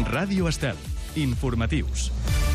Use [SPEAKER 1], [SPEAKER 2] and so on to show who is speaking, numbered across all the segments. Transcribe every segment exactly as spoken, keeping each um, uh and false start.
[SPEAKER 1] Ràdio Estel. Informatius.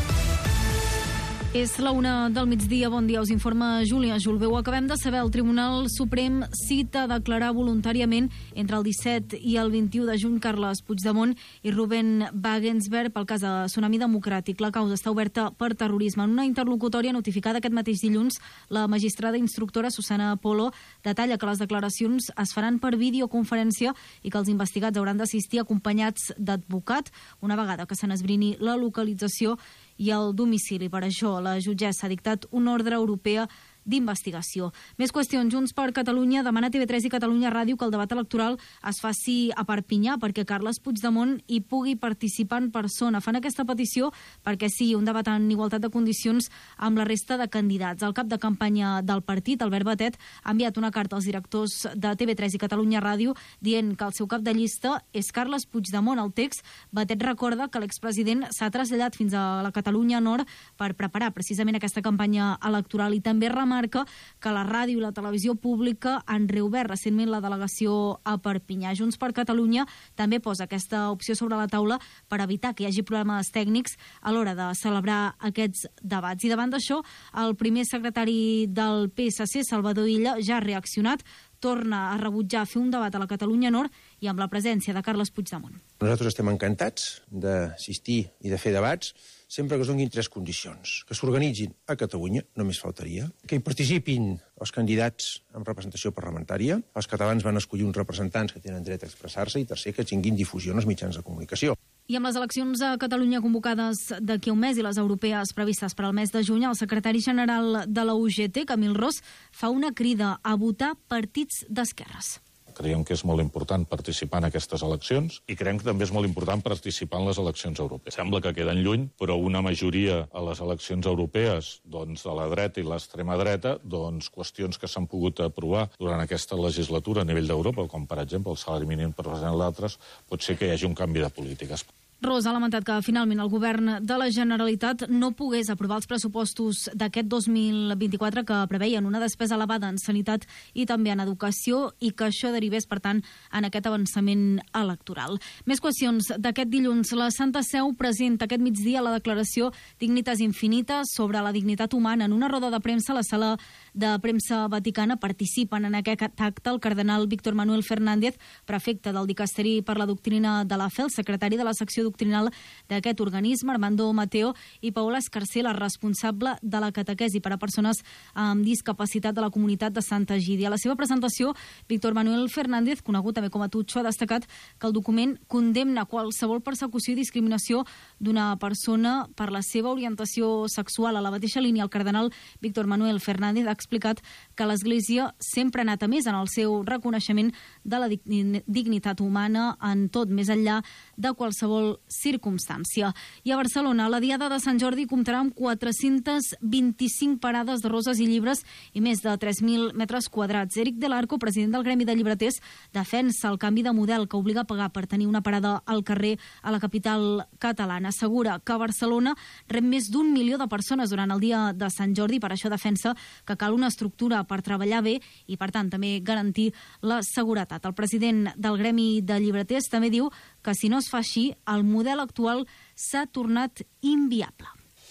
[SPEAKER 2] És la una del migdia. Bon dia, us informa Júlia Julveu. Acabem de saber, el Tribunal Suprem cita a declarar voluntàriament entre el disset i el vint-i-u de juny Carles Puigdemont i Ruben Wagensberg pel cas de Tsunami Democràtic. La causa està oberta per terrorisme. En una interlocutòria notificada aquest mateix dilluns, la magistrada instructora Susana Polo detalla que les declaracions es faran per videoconferència i que els investigats hauran d'assistir acompanyats d'advocat una vegada que se n'esbrini la localització i el domicili. Per això, la jutgessa ha dictat una ordre europea d'investigació. Més qüestions. Junts per Catalunya demana a T V tres i Catalunya Ràdio que el debat electoral es faci a Perpinyà perquè Carles Puigdemont hi pugui participar en persona. Fan aquesta petició perquè sigui un debat en igualtat de condicions amb la resta de candidats. El cap de campanya del partit, Albert Batet, ha enviat una carta als directors de T V tres i Catalunya Ràdio dient que el seu cap de llista és Carles Puigdemont. Al text, Batet recorda que l'expresident s'ha traslladat fins a la Catalunya Nord per preparar precisament aquesta campanya electoral i també remarca que la ràdio i la televisió pública han reobert recentment la delegació a Perpinyà. Junts per Catalunya també posa aquesta opció sobre la taula per evitar que hi hagi problemes tècnics a l'hora de celebrar aquests debats. I davant d'això, el primer secretari del P S C, Salvador Illa, ja ha reaccionat, torna a rebutjar fer un debat a la Catalunya Nord i amb la presència de Carles Puigdemont.
[SPEAKER 3] Nosaltres estem encantats d'assistir i de fer debats sempre que es donin tres condicions. Que s'organitzin a Catalunya, només faltaria. Que hi participin els candidats amb representació parlamentària. Els catalans van escollir uns representants que tenen dret a expressar-se. I tercer, que tinguin difusió en els mitjans de comunicació.
[SPEAKER 2] I amb les eleccions a Catalunya convocades d'aquí a un mes i les europees previstes per al mes de juny, el secretari general de la U G T, Camil Ros, fa una crida a votar partits d'esquerres.
[SPEAKER 4] Creiem que és molt important participar en aquestes eleccions i creiem que també és molt important participar en les eleccions europees. Sembla que queden lluny, però una majoria a les eleccions europees, doncs, de la dreta i l'extrema dreta, doncs, qüestions que s'han pogut aprovar durant aquesta legislatura a nivell d'Europa, com per exemple el salari mínim per representar l'altres, pot ser que hi hagi un canvi de polítiques.
[SPEAKER 2] Ros ha lamentat que finalment el govern de la Generalitat no pogués aprovar els pressupostos d'aquest dos mil vint-i-quatre que preveien una despesa elevada en sanitat i també en educació i que això derivés, per tant, en aquest avançament electoral. Més qüestions d'aquest dilluns. La Santa Seu presenta aquest migdia la declaració Dignitas Infinitas sobre la dignitat humana. En una roda de premsa a la sala de premsa vaticana participen en aquest acte el cardenal Víctor Manuel Fernández, prefecte del Dicasteri per la Doctrina de la Fe, el secretari de la secció doctrinal d'aquest organisme, Armando Mateo, i Paola Escarcé, la responsable de la catequesi per a persones amb discapacitat de la comunitat de Santa Egídia. A la seva presentació, Víctor Manuel Fernández, conegut també com a Tutxo, ha destacat que el document condemna qualsevol persecució i discriminació d'una persona per la seva orientació sexual. A la mateixa línia, el cardenal Víctor Manuel Fernández ha explicat que l'Església sempre ha anat a més en el seu reconeixement de la dignitat humana en tot, més enllà de qualsevol circumstància. I a Barcelona, la Diada de Sant Jordi comptarà amb quatre-centes vint-i-cinc parades de roses i llibres i més de tres mil metres quadrats. Eric Del Arco, president del Gremi de Llibreters, defensa el canvi de model que obliga a pagar per tenir una parada al carrer a la capital catalana. Assegura que Barcelona rep més d'un milió de persones durant el dia de Sant Jordi, per això defensa que cal una estructura per treballar bé i, per tant, també garantir la seguretat. El president del Gremi de Llibreters també diu que si no es fa així, el model actual s'ha tornat inviable.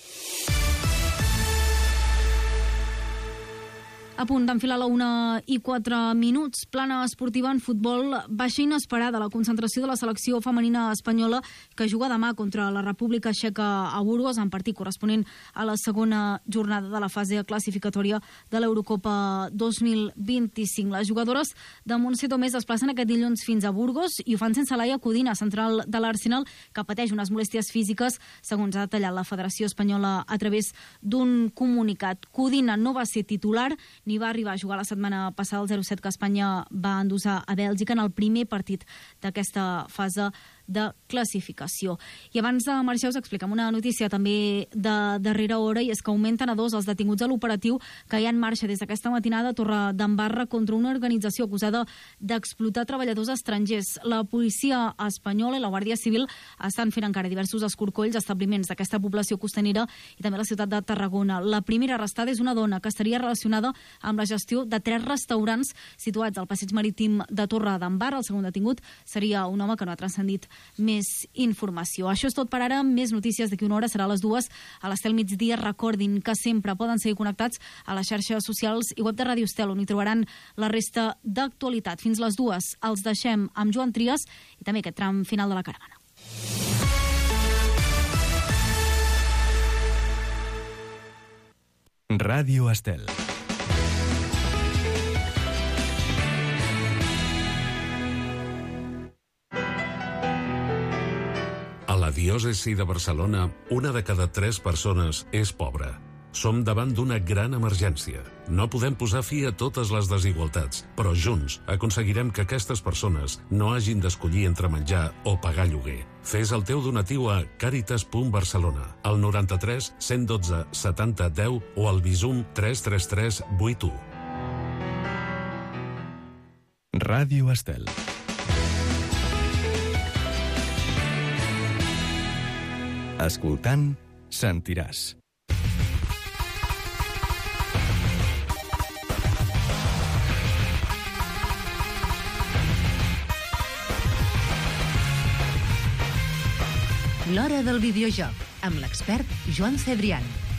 [SPEAKER 2] A punt d'enfilar la una i quatre minuts. Plana esportiva en futbol. Baixa inesperada la concentració de la selecció femenina espanyola que juga demà contra la República Txeca a Burgos, en partit corresponent a la segona jornada de la fase classificatòria de l'Eurocopa dos mil vint-i-cinc. Les jugadores de Montse Tomé es desplacen aquest dilluns fins a Burgos i ho fan sense Laia Codina, central de l'Arsenal, que pateix unes molèsties físiques, segons ha detallat la Federació Espanyola a través d'un comunicat. Codina no va ser titular ni va arribar a jugar la setmana passada el zero set que Espanya va endur-se a Bèlgica en el primer partit d'aquesta fase de classificació. I abans de marxar us expliquem una notícia també de darrera hora, i és que augmenten a dos els detinguts a l'operatiu que hi ha en marxa des d'aquesta matinada a Torredembarra contra una organització acusada d'explotar treballadors estrangers. La policia espanyola i la Guàrdia Civil estan fent encara diversos escorcolls a establiments d'aquesta població costanera i també a la ciutat de Tarragona. La primera arrestada és una dona que estaria relacionada amb la gestió de tres restaurants situats al passeig marítim de Torredembarra. El segon detingut seria un home que no ha transcendit més informació. Això és tot per ara. Més notícies d'aquí una hora, serà a les dues a l'Estel migdia. Recordin que sempre poden seguir connectats a les xarxes socials i web de Ràdio Estel, on hi trobaran la resta d'actualitat. Fins les dues els deixem amb Joan Trias i també aquest tram final de la caravana.
[SPEAKER 1] Ràdio Estel.
[SPEAKER 5] A la diòcesi de Barcelona, una de cada tres persones és pobra. Som davant d'una gran emergència. No podem posar fi a totes les desigualtats, però junts aconseguirem que aquestes persones no hagin d'escollir entre menjar o pagar lloguer. Fes el teu donatiu a Càritas punt Barcelona, al noranta-tres cent dotze setanta deu o al Bizum tres tres tres vuit u.
[SPEAKER 1] Ràdio Estel. Escoltant, sentiràs.
[SPEAKER 6] L'Hora del Videojoc, amb l'expert Joan Cebrián.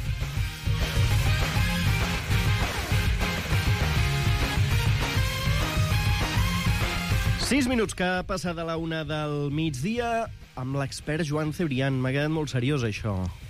[SPEAKER 7] Sis minuts que passa de la una del migdia amb l'expert Joan Cebrián. M'ha quedat molt seriós, això.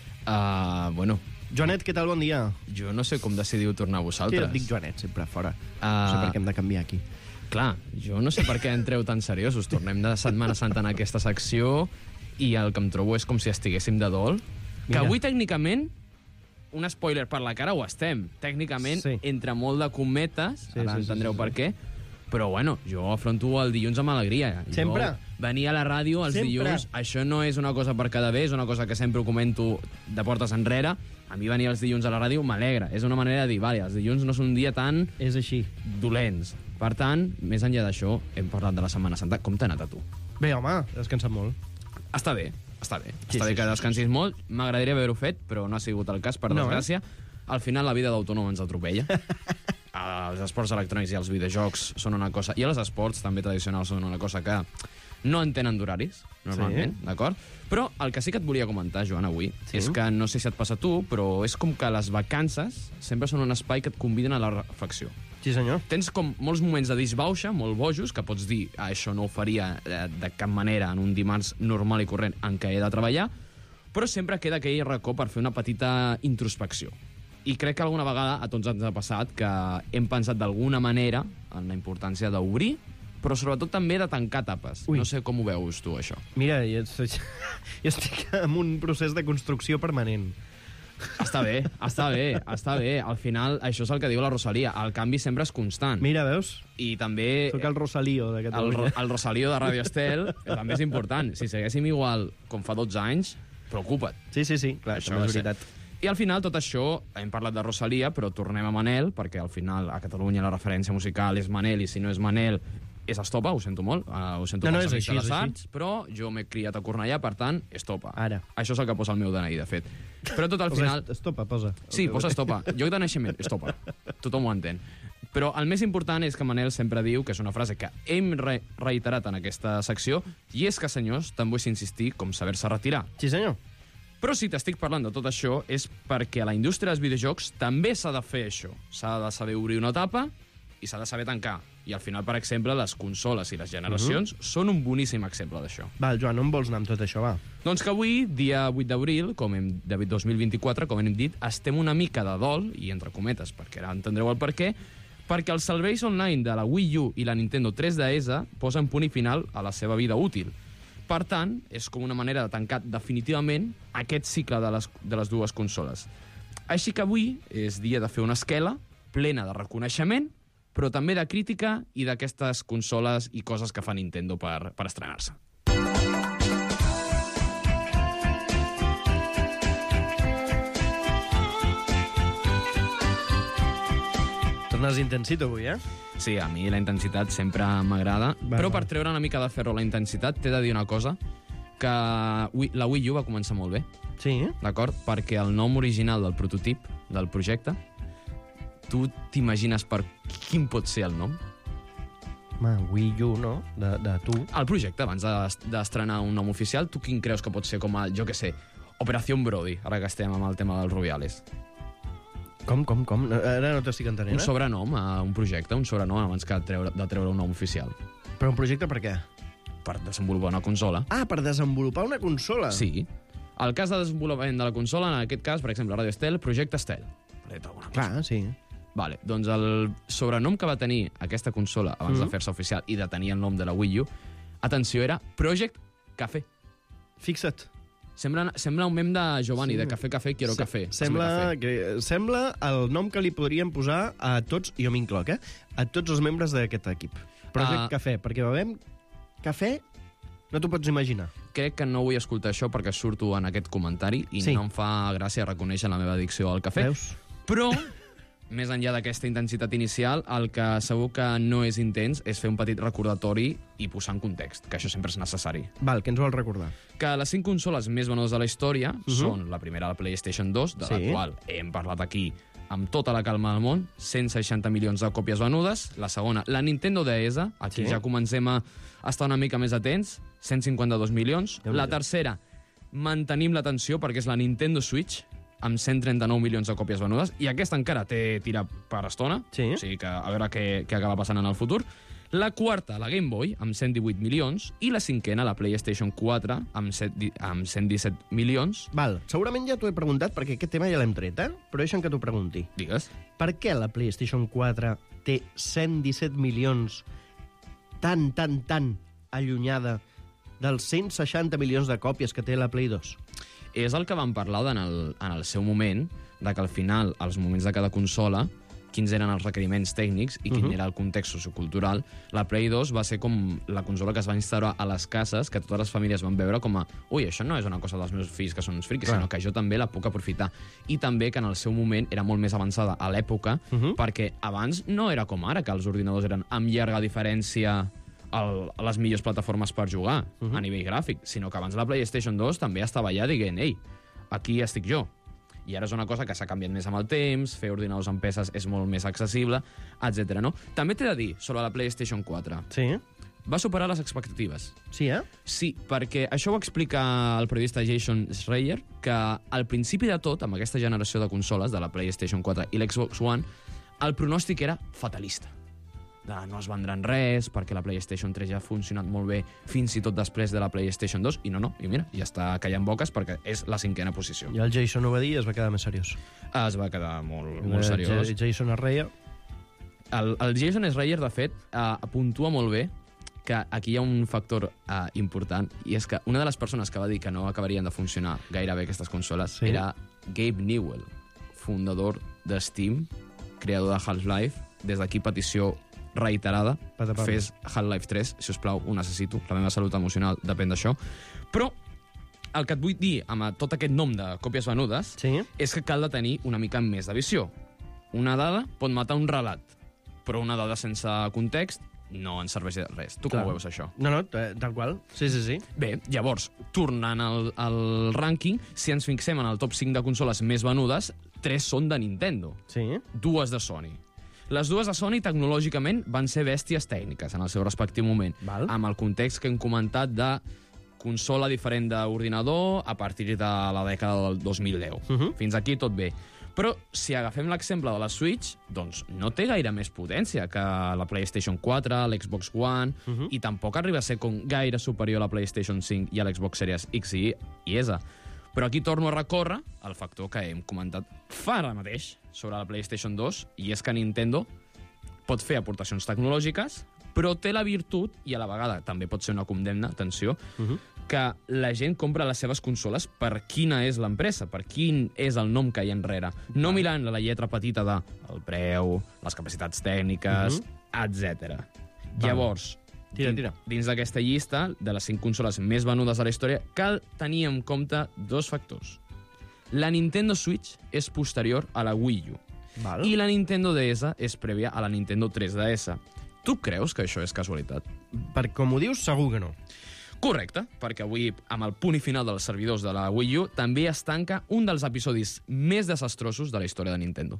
[SPEAKER 8] Uh, bueno,
[SPEAKER 7] Joanet, què tal? Bon dia.
[SPEAKER 8] jo no sé com decidiu tornar
[SPEAKER 7] Sí,
[SPEAKER 8] vosaltres.
[SPEAKER 7] et dic Joanet, sempre fora.
[SPEAKER 8] Ah.
[SPEAKER 7] No sé per què hem de canviar aquí.
[SPEAKER 8] Clar, jo no sé per què entreu tan seriosos. Tornem de Setmana Santa en aquesta secció i el que em trobo és com si estiguéssim de dol. Que
[SPEAKER 7] Mira.
[SPEAKER 8] avui, tècnicament, un spoiler per la cara, ho estem. Tècnicament,
[SPEAKER 7] Sí.
[SPEAKER 8] entre molt de cometes,
[SPEAKER 7] Sí,
[SPEAKER 8] ara
[SPEAKER 7] sí, sí,
[SPEAKER 8] entendreu
[SPEAKER 7] sí,
[SPEAKER 8] per què, però bueno, jo afronto el dilluns amb alegria.
[SPEAKER 7] Sempre.
[SPEAKER 8] Jo venir a la ràdio els
[SPEAKER 7] Sempre.
[SPEAKER 8] dilluns, això no és una cosa per cada vegada, és una cosa que sempre ho comento de portes enrere. A mi venir els dilluns a la ràdio m'alegra. És una manera de dir, vale, els dilluns no són un dia tan
[SPEAKER 7] És així.
[SPEAKER 8] dolents. Per tant, més enllà d'això, hem parlat de la Setmana Santa. Com t'ha anat a tu?
[SPEAKER 7] Bé, home, has descansat molt.
[SPEAKER 8] Està bé, està bé.
[SPEAKER 7] Sí,
[SPEAKER 8] està
[SPEAKER 7] sí,
[SPEAKER 8] bé que
[SPEAKER 7] sí,
[SPEAKER 8] descansis molt. M'agradaria haver-ho fet, però no ha sigut el cas, per
[SPEAKER 7] No,
[SPEAKER 8] desgràcia. Al final, la vida d'autònom ens atropella. Els esports electrònics i els videojocs són una cosa... I els esports, també tradicionals, són una cosa que no en tenen d'horaris, normalment,
[SPEAKER 7] Sí.
[SPEAKER 8] d'acord? Però el que sí que et volia comentar, Joan, avui,
[SPEAKER 7] Sí.
[SPEAKER 8] és que no sé si et passa a tu, però és com que les vacances sempre són un espai que et conviden a la reflexió.
[SPEAKER 7] Sí, senyor.
[SPEAKER 8] Tens com molts moments de disbauxa, molt bojos, que pots dir, ah, això no ho faria eh, de cap manera en un dimarts normal i corrent en què he de treballar, però sempre queda aquell racó per fer una petita introspecció. I crec que alguna vegada a tots ens ha passat que hem pensat d'alguna manera en la importància d'obrir, però sobretot també de tancar tapes.
[SPEAKER 7] Ui.
[SPEAKER 8] No sé com ho veus tu, això.
[SPEAKER 7] Mira, jo, jo estic en un procés de construcció permanent.
[SPEAKER 8] Està bé, està bé, està bé. Al final, això és el que diu la Rosalia. El canvi sempre és constant.
[SPEAKER 7] Mira, veus?
[SPEAKER 8] I també...
[SPEAKER 7] Soc el Rosalío de
[SPEAKER 8] El,
[SPEAKER 7] Catalunya.
[SPEAKER 8] el Rosalío de Radio Estel també és important. Si seguéssim igual com fa dotze anys, preocupa't.
[SPEAKER 7] Sí, sí, sí, clar, això
[SPEAKER 8] va
[SPEAKER 7] és
[SPEAKER 8] ser.
[SPEAKER 7] veritat.
[SPEAKER 8] I al final, tot això, hem parlat de Rosalia, però tornem a Manel, perquè al final a Catalunya la referència musical és Manel, i si no és Manel, és Estopa, ho sento molt, uh, ho sento
[SPEAKER 7] No, no,
[SPEAKER 8] pels
[SPEAKER 7] és
[SPEAKER 8] amics
[SPEAKER 7] així,
[SPEAKER 8] de
[SPEAKER 7] és
[SPEAKER 8] les
[SPEAKER 7] així.
[SPEAKER 8] arts, però jo m'he criat a Cornellà, per tant, Estopa.
[SPEAKER 7] Ara.
[SPEAKER 8] Això és el que posa el meu D N I, de fet. Però tot al
[SPEAKER 7] Posa
[SPEAKER 8] final...
[SPEAKER 7] est- Estopa, posa.
[SPEAKER 8] Sí, posa Estopa. Lloc de naixement, Estopa. Tothom ho entén. Però el més important és que Manel sempre diu, que és una frase que hem re reiterat en aquesta secció, i és que, senyors, tant vull insistir com saber-se retirar.
[SPEAKER 7] Sí, senyor.
[SPEAKER 8] Però si t'estic parlant de tot això és perquè a la indústria dels videojocs també s'ha de fer això. S'ha de saber obrir una etapa i s'ha de saber tancar. I al final, per exemple, les consoles i les generacions uh -huh. són un boníssim exemple d'això.
[SPEAKER 7] Val, Joan, on vols anar amb tot això, va?
[SPEAKER 8] Doncs que avui, dia vuit d'abril, com hem, de dos mil vint-i-quatre, com hem dit, estem una mica de dol, i entre cometes, perquè ara entendreu el per què, perquè els serveis online de la Wii U i la Nintendo tres D S posen punt i final a la seva vida útil. Per tant, és com una manera de tancar definitivament aquest cicle de les, de les dues consoles. Així que avui és dia de fer una esquela plena de reconeixement, però també de crítica i d'aquestes consoles i coses que fa Nintendo per, per estrenar-se.
[SPEAKER 7] Tornes intensit avui, eh?
[SPEAKER 8] Sí, a mi la intensitat sempre m'agrada,
[SPEAKER 7] Va,
[SPEAKER 8] però
[SPEAKER 7] va.
[SPEAKER 8] per treure una mica de ferro a la intensitat t'he de dir una cosa, que Wii- la Wii U va començar molt bé,
[SPEAKER 7] Sí, eh?
[SPEAKER 8] d'acord? Perquè el nom original del prototip del projecte, tu t'imagines per quin pot ser el nom?
[SPEAKER 7] Ma, Wii U, no? De, de tu.
[SPEAKER 8] El projecte, abans de- d'estrenar un nom oficial, tu quin creus que pot ser com el, jo què sé, Operació Brody, ara que estem amb el tema dels Rubiales?
[SPEAKER 7] Com, com, com? Ara no t'estic entenent,
[SPEAKER 8] Un
[SPEAKER 7] eh?
[SPEAKER 8] sobrenom a un projecte, un sobrenom abans que treure, de treure un nom oficial.
[SPEAKER 7] Però un projecte per què?
[SPEAKER 8] Per desenvolupar una consola.
[SPEAKER 7] Ah, per desenvolupar una consola.
[SPEAKER 8] Sí. El cas de desenvolupament de la consola, en aquest cas, per exemple, Radio Estel, Projecte Estel. Per dir alguna cosa.
[SPEAKER 7] Clar, sí.
[SPEAKER 8] Vale, doncs el sobrenom que va tenir aquesta consola abans mm. de fer-se oficial i de tenir el nom de la Wii U, atenció, era Project Café.
[SPEAKER 7] Fixa't.
[SPEAKER 8] Sembla, sembla un mem de Giovanni,
[SPEAKER 7] Sí.
[SPEAKER 8] de Café Café, quiero
[SPEAKER 7] Se-
[SPEAKER 8] café.
[SPEAKER 7] Sembla,
[SPEAKER 8] Hazme café.
[SPEAKER 7] que, sembla el nom que li podríem posar a tots, jo m'incloc, eh? A tots els membres d'aquest equip. Project
[SPEAKER 8] Ah.
[SPEAKER 7] Cafè, perquè bevem cafè, no t'ho pots imaginar.
[SPEAKER 8] Crec que no vull escoltar això perquè surto en aquest comentari i
[SPEAKER 7] Sí.
[SPEAKER 8] no em fa gràcia reconèixer la meva addicció al cafè.
[SPEAKER 7] Veus?
[SPEAKER 8] Però, més enllà d'aquesta intensitat inicial, el que segur que no és intens és fer un petit recordatori i posar en context, que això sempre és necessari.
[SPEAKER 7] Val, què ens vol recordar?
[SPEAKER 8] Que les cinc consoles més venudes de la història uh -huh. són la primera, la PlayStation dos, de
[SPEAKER 7] Sí.
[SPEAKER 8] la qual hem parlat aquí amb tota la calma del món, cent seixanta milions de còpies venudes. La segona, la Nintendo D S, aquí
[SPEAKER 7] Sí.
[SPEAKER 8] ja comencem a estar una mica més atents, cent cinquanta-dos milions.
[SPEAKER 7] Déu-n'hi-do.
[SPEAKER 8] La tercera, mantenim l'atenció perquè és la Nintendo Switch, amb cent trenta-nou milions de còpies venudes, i aquesta encara té tira per estona,
[SPEAKER 7] Sí.
[SPEAKER 8] o sigui que a veure què, què acaba passant en el futur. La quarta, la Game Boy, amb cent divuit milions, i la cinquena, la PlayStation quatre, amb, set, amb cent disset milions.
[SPEAKER 7] Val, segurament ja t'ho he preguntat perquè aquest tema ja l'hem tret, eh? Però deixa'm que t'ho pregunti.
[SPEAKER 8] Digues.
[SPEAKER 7] Per què la PlayStation quatre té cent disset milions tan, tan, tan allunyada dels cent seixanta milions de còpies que té la Play dos?
[SPEAKER 8] És el que vam parlar en el, en el seu moment, de que al final, als moments de cada consola, quins eren els requeriments tècnics i quin uh -huh. era el context sociocultural. La Play dos va ser com la consola que es va instaurar a les cases, que totes les famílies van veure com a ui, això no és una cosa dels meus fills que són uns friquis,
[SPEAKER 7] Clar.
[SPEAKER 8] sinó que jo també la puc aprofitar. I també que en el seu moment era molt més avançada a l'època, uh -huh. perquè abans no era com ara, que els ordinadors eren amb llarga diferència el, a les millors plataformes per jugar uh -huh. a nivell gràfic, sinó que abans la PlayStation dos també estava allà dient, ei, aquí estic jo. I ara és una cosa que s'ha canviat més amb el temps, fer ordinadors amb peces és molt més accessible, etcètera. No? També t'he de dir, sobre la PlayStation quatre,
[SPEAKER 7] Sí?
[SPEAKER 8] va superar les expectatives.
[SPEAKER 7] Sí, eh?
[SPEAKER 8] Sí, perquè això ho explica el periodista Jason Schreier, que al principi de tot, amb aquesta generació de consoles, de la PlayStation quatre i l'Xbox One, el pronòstic era fatalista. De no es vendran res, perquè la PlayStation tres ja ha funcionat molt bé fins i tot després de la PlayStation dos, i no, no, i mira, ja està callant boques perquè és la cinquena posició.
[SPEAKER 7] I el Jason ho va dir i es va quedar més seriós.
[SPEAKER 8] Es va quedar molt, molt seriós.
[SPEAKER 7] Eh, Jason Arreia.
[SPEAKER 8] El, el Jason Schreier, de fet, eh, puntua molt bé que aquí hi ha un factor eh, important, i és que una de les persones que va dir que no acabarien de funcionar gaire bé aquestes consoles
[SPEAKER 7] Sí.
[SPEAKER 8] era Gabe Newell, fundador de Steam, creador de Half-Life. Des d'aquí petició reiterada,
[SPEAKER 7] Patapam.
[SPEAKER 8] fes Half-Life tres, si us plau, ho necessito. La meva salut emocional depèn d'això. Però el que et vull dir amb tot aquest nom de còpies venudes
[SPEAKER 7] Sí?
[SPEAKER 8] és que cal de tenir una mica més de visió. Una dada pot matar un relat, però una dada sense context no ens serveix de res. Tu
[SPEAKER 7] Clar.
[SPEAKER 8] com ho veus, això?
[SPEAKER 7] No, no, t- tal qual. Sí, sí, sí.
[SPEAKER 8] Bé, llavors, tornant al, al rànquing, si ens fixem en el top cinc de consoles més venudes, tres són de Nintendo,
[SPEAKER 7] Sí?
[SPEAKER 8] dues de Sony. Les dues de Sony, tecnològicament, van ser bèsties tècniques en el seu respectiu moment,
[SPEAKER 7] Val.
[SPEAKER 8] amb el context que hem comentat de consola diferent d'ordinador a partir de la dècada del dos mil deu.
[SPEAKER 7] Mhm.
[SPEAKER 8] Fins aquí tot bé. Però si agafem l'exemple de la Switch, doncs no té gaire més potència que la PlayStation quatre, l'Xbox One,
[SPEAKER 7] Mhm.
[SPEAKER 8] i tampoc arriba a ser com gaire superior a la PlayStation cinc i a l'Xbox Series X i, i S. Però aquí torno a recórrer al factor que hem comentat fa ara mateix sobre la PlayStation dos, i és que Nintendo pot fer aportacions tecnològiques, però té la virtut, i a la vegada també pot ser una condemna, atenció,
[SPEAKER 7] Mhm.
[SPEAKER 8] que la gent compra les seves consoles per quina és l'empresa, per quin és el nom que hi ha enrere. No mirant la lletra petita de el preu, les capacitats tècniques, etcètera. Llavors,
[SPEAKER 7] Tira,
[SPEAKER 8] din-
[SPEAKER 7] tira.
[SPEAKER 8] dins d'aquesta llista de les cinc consoles més venudes de la història, cal tenir en compte dos factors. La Nintendo Switch és posterior a la Wii U,
[SPEAKER 7] Val.
[SPEAKER 8] i la Nintendo D S és prèvia a la Nintendo tres D S. Tu creus que això és casualitat?
[SPEAKER 7] Per com ho dius, segur que no.
[SPEAKER 8] Correcte, perquè avui, amb el punt i final dels servidors de la Wii U, també es tanca un dels episodis més desastrosos de la història de Nintendo.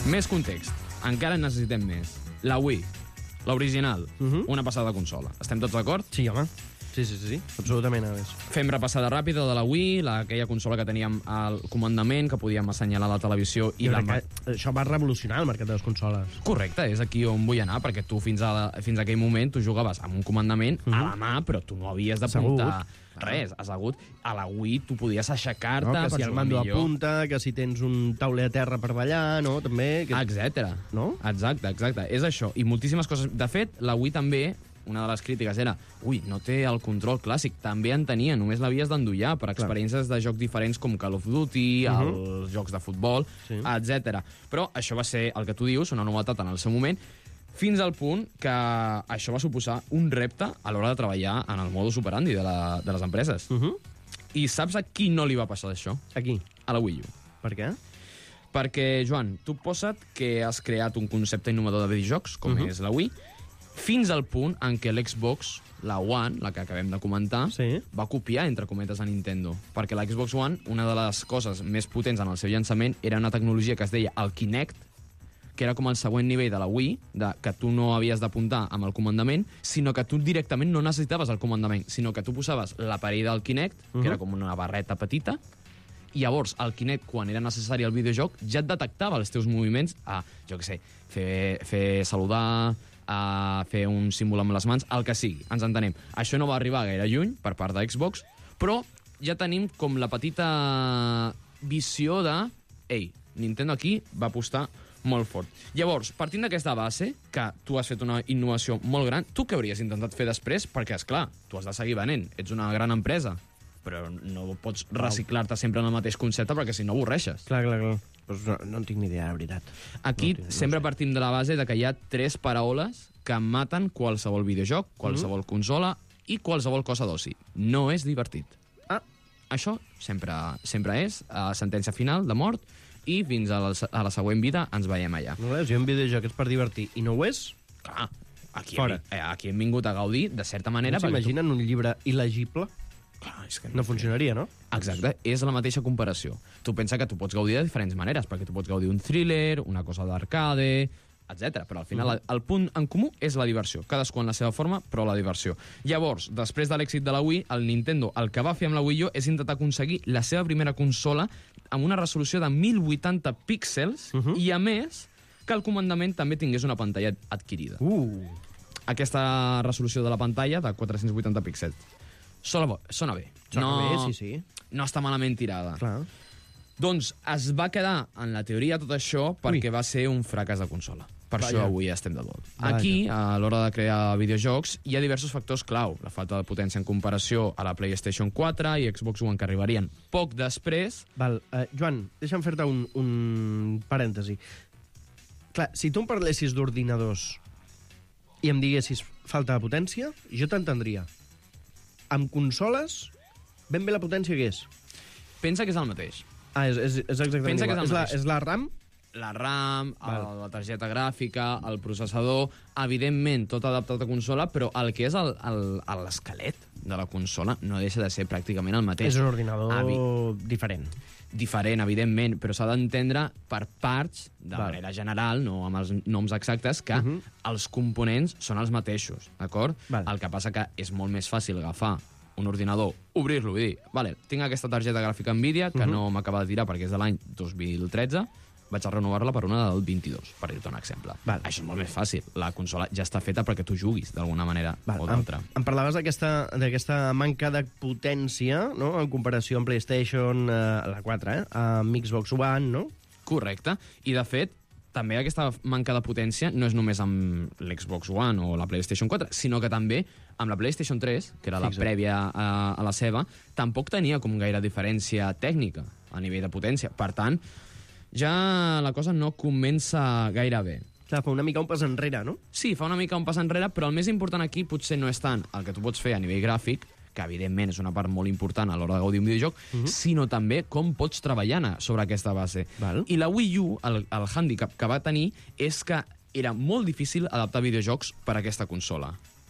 [SPEAKER 8] Més context. Encara en necessitem més. La Wii, l'original,
[SPEAKER 7] Uh -huh.
[SPEAKER 8] una passada de consola. Estem tots d'acord?
[SPEAKER 7] Sí, home. Sí, sí, sí, sí. Absolutament. A més.
[SPEAKER 8] Fem repassada ràpida de la Wii, la, aquella consola que teníem al comandament, que podíem assenyalar la televisió i
[SPEAKER 7] Jo
[SPEAKER 8] la...
[SPEAKER 7] crec que això va revolucionar el mercat de les consoles.
[SPEAKER 8] Correcte, és aquí on vull anar, perquè tu fins a, la, fins a aquell moment tu jugaves amb un comandament uh -huh. a la mà, però tu no havies d'apuntar res, assegut. A la Wii tu podies aixecar-te
[SPEAKER 7] No, que
[SPEAKER 8] per
[SPEAKER 7] si el
[SPEAKER 8] jugar
[SPEAKER 7] mando
[SPEAKER 8] millor.
[SPEAKER 7] apunta, que si tens un tauler a terra per ballar, no? També. Que...
[SPEAKER 8] Etcètera.
[SPEAKER 7] No?
[SPEAKER 8] Exacte, exacte. És això. I moltíssimes coses. De fet, la Wii també, una de les crítiques era ui, no té el control clàssic. També en tenia, només l'havies d'endollar per experiències de jocs diferents com Call of Duty, uh -huh. els jocs de futbol, sí. etcètera. Però això va ser el que tu dius, una novetat en el seu moment, fins al punt que això va suposar un repte a l'hora de treballar en el modus operandi de, la, de les empreses.
[SPEAKER 7] Uh -huh.
[SPEAKER 8] I saps a qui no li va passar això?
[SPEAKER 7] Aquí.
[SPEAKER 8] A la Wii U.
[SPEAKER 7] Per què?
[SPEAKER 8] Perquè, Joan, tu posa't que has creat un concepte innovador de videojocs, com uh -huh. és la Wii, fins al punt en què l'Xbox, la One, la que acabem de comentar,
[SPEAKER 7] sí.
[SPEAKER 8] va copiar, entre cometes, a Nintendo. Perquè la Xbox One, una de les coses més potents en el seu llançament, era una tecnologia que es deia el Kinect, que era com el següent nivell de la Wii, de que tu no havies d'apuntar amb el comandament, sinó que tu directament no necessitaves el comandament, sinó que tu posaves l'aparell del Kinect, uh -huh. que era com una barreta petita, i llavors el Kinect, quan era necessari el videojoc, ja et detectava els teus moviments a, jo què sé, fer, fer saludar, a fer un símbol amb les mans, el que sigui, ens entenem. Això no va arribar gaire lluny per part de Xbox, però ja tenim com la petita visió de ei, Nintendo aquí va apostar molt fort. Llavors, partint d'aquesta base, que tu has fet una innovació molt gran, tu què hauries intentat fer després? Perquè, és clar, tu has de seguir venent, ets una gran empresa, però no pots reciclar-te sempre en el mateix concepte perquè si no avorreixes.
[SPEAKER 7] Clar, clar, clar. Pues no, no en tinc ni idea, la veritat.
[SPEAKER 8] Aquí
[SPEAKER 7] no tinc,
[SPEAKER 8] sempre
[SPEAKER 7] no sé.
[SPEAKER 8] partim de la base de que hi ha tres paraules que maten qualsevol videojoc, qualsevol mm. consola i qualsevol cosa d'oci. No és divertit.
[SPEAKER 7] Ah.
[SPEAKER 8] Això sempre, sempre és a sentència final de mort i fins a la, a la següent vida ens veiem allà.
[SPEAKER 7] No veus? Si un videojoc és per divertir i no ho és,
[SPEAKER 8] clar, aquí,
[SPEAKER 7] fora.
[SPEAKER 8] Hem, aquí hem vingut a gaudir, de certa manera...
[SPEAKER 7] No s'imaginen
[SPEAKER 8] tu...
[SPEAKER 7] un llibre il·legible?
[SPEAKER 8] Clar, és que
[SPEAKER 7] no, no funcionaria, no?
[SPEAKER 8] Exacte, és la mateixa comparació. Tu pensa que tu pots gaudir de diferents maneres, perquè tu pots gaudir d'un thriller, una cosa d'arcade, etcètera. Però al final mm. el punt en comú és la diversió. Cadascú en la seva forma, però la diversió. Llavors, després de l'èxit de la Wii, el Nintendo el que va fer amb la Wii U és intentar aconseguir la seva primera consola amb una resolució de mil vuitanta píxels uh -huh. i, a més, que el comandament també tingués una pantalla adquirida.
[SPEAKER 7] Uh.
[SPEAKER 8] Aquesta resolució de la pantalla, de quatre-cents vuitanta píxels, sona, bo, sona bé.
[SPEAKER 7] Sona
[SPEAKER 8] no,
[SPEAKER 7] bé, sí, sí.
[SPEAKER 8] No està malament tirada.
[SPEAKER 7] Clar.
[SPEAKER 8] Doncs es va quedar en la teoria tot això perquè
[SPEAKER 7] Ui.
[SPEAKER 8] va ser un fracàs de consola. Per
[SPEAKER 7] Vaja.
[SPEAKER 8] això avui estem de dol.
[SPEAKER 7] Vaja.
[SPEAKER 8] Aquí, a l'hora de crear videojocs, hi ha diversos factors clau. La falta de potència en comparació a la PlayStation quatre i Xbox One, que arribarien poc després.
[SPEAKER 7] Val, uh, Joan, deixa'm fer-te un, un parèntesi. Clar, si tu em parlessis d'ordinadors i em diguessis falta de potència, jo t'entendria. Amb consoles, ben bé la potència que és.
[SPEAKER 8] Pensa que és el mateix.
[SPEAKER 7] Ah, és, és, és exactament
[SPEAKER 8] Pensa
[SPEAKER 7] igual.
[SPEAKER 8] que és el
[SPEAKER 7] és, la,
[SPEAKER 8] mateix.
[SPEAKER 7] és la RAM?
[SPEAKER 8] La RAM,
[SPEAKER 7] Val.
[SPEAKER 8] el, la targeta gràfica, el processador, evidentment tot adaptat a consola, però el que és l'esquelet de la consola no deixa de ser pràcticament el mateix.
[SPEAKER 7] És un ordinador
[SPEAKER 8] Avi
[SPEAKER 7] diferent.
[SPEAKER 8] Diferent, evidentment, però s'ha d'entendre per parts, de
[SPEAKER 7] Val.
[SPEAKER 8] manera general, no amb els noms exactes, que uh
[SPEAKER 7] Mhm.
[SPEAKER 8] -huh. els components són els mateixos, d'acord?
[SPEAKER 7] Val.
[SPEAKER 8] El que passa que és molt més fàcil agafar un ordinador, obrir-lo i dir, vale, tinc aquesta targeta gràfica Nvidia, que uh -huh. no m'acaba de tirar perquè és de l'any dos mil tretze, vaig a renovar-la per una del vint-i-dos, per dir-te un exemple.
[SPEAKER 7] Val.
[SPEAKER 8] Això és molt més fàcil. La consola ja està feta perquè tu juguis, d'alguna manera
[SPEAKER 7] Val.
[SPEAKER 8] o d'altra.
[SPEAKER 7] Em, em parlaves d'aquesta d'aquesta manca de potència, no?, en comparació amb PlayStation, eh, la quatre, eh?, amb Xbox One, no?
[SPEAKER 8] Correcte. I, de fet, també aquesta manca de potència no és només amb l'Xbox One o la PlayStation quatre, sinó que també amb la PlayStation tres, que era la
[SPEAKER 7] Fixa't.
[SPEAKER 8] prèvia a, a la seva, tampoc tenia com gaire diferència tècnica a nivell de potència. Per tant, ja la cosa no comença gaire bé.
[SPEAKER 7] Clar, fa una mica un pas enrere, no?
[SPEAKER 8] Sí, fa una mica un pas enrere, però el més important aquí potser no és tant el que tu pots fer a nivell gràfic, que evidentment és una part molt important a l'hora de gaudir un videojoc, uh -huh. sinó també com pots treballar sobre aquesta base.
[SPEAKER 7] Val.
[SPEAKER 8] I la Wii U, el, el hàndicap que va tenir és que era molt difícil adaptar videojocs per a aquesta consola.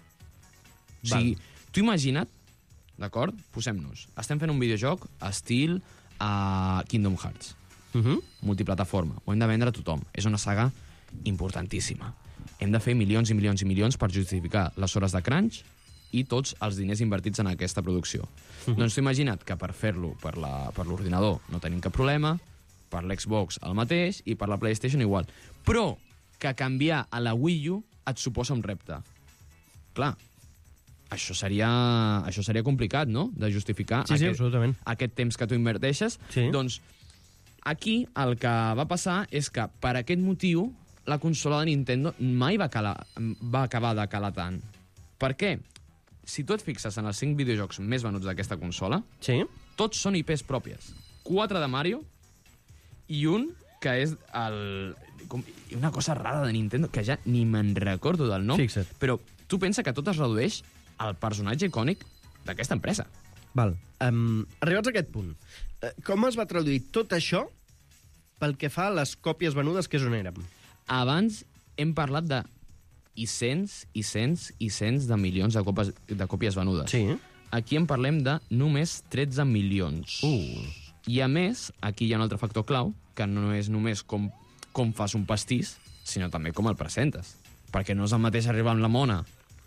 [SPEAKER 8] O sigui, tu imagina't, d'acord? Posem-nos. Estem fent un videojoc estil a Kingdom Hearts.
[SPEAKER 7] Uh -huh.
[SPEAKER 8] Multiplataforma. Ho hem de vendre a tothom. És una saga importantíssima. Hem de fer milions i milions i milions per justificar les hores de crunch i tots els diners invertits en aquesta producció. Uh -huh. Doncs t'ho imagina't que per fer-lo per la, per l'ordinador no tenim cap problema, per l'Xbox el mateix i per la PlayStation igual. Però que canviar a la Wii U et suposa un repte. Clar, això seria, això seria complicat, no?, de justificar
[SPEAKER 7] sí, sí,
[SPEAKER 8] aquest, aquest temps que tu inverteixes.
[SPEAKER 7] Sí.
[SPEAKER 8] Doncs aquí el que va passar és que per aquest motiu la consola de Nintendo mai va, calar, va acabar de calar tant. Per què? Si tu et fixes en els cinc videojocs més venuts d'aquesta consola,
[SPEAKER 7] sí.
[SPEAKER 8] tots són I Pes pròpies. Quatre de Mario i un que és el... Com, una cosa rara de Nintendo, que ja ni me'n recordo del nom,
[SPEAKER 7] Fixa't.
[SPEAKER 8] però tu pensa que tot es redueix al personatge icònic d'aquesta empresa.
[SPEAKER 7] Val. Um, arribats a aquest punt, com es va traduir tot això pel que fa a les còpies venudes, que és on érem?
[SPEAKER 8] Abans hem parlat de i cents, i cents, i cents de milions de, copes, de còpies venudes.
[SPEAKER 7] Sí.
[SPEAKER 8] Aquí en parlem de només tretze milions.
[SPEAKER 7] Uh.
[SPEAKER 8] I a més, aquí hi ha un altre factor clau, que no és només com, com fas un pastís, sinó també com el presentes. Perquè no és el mateix arribar amb la mona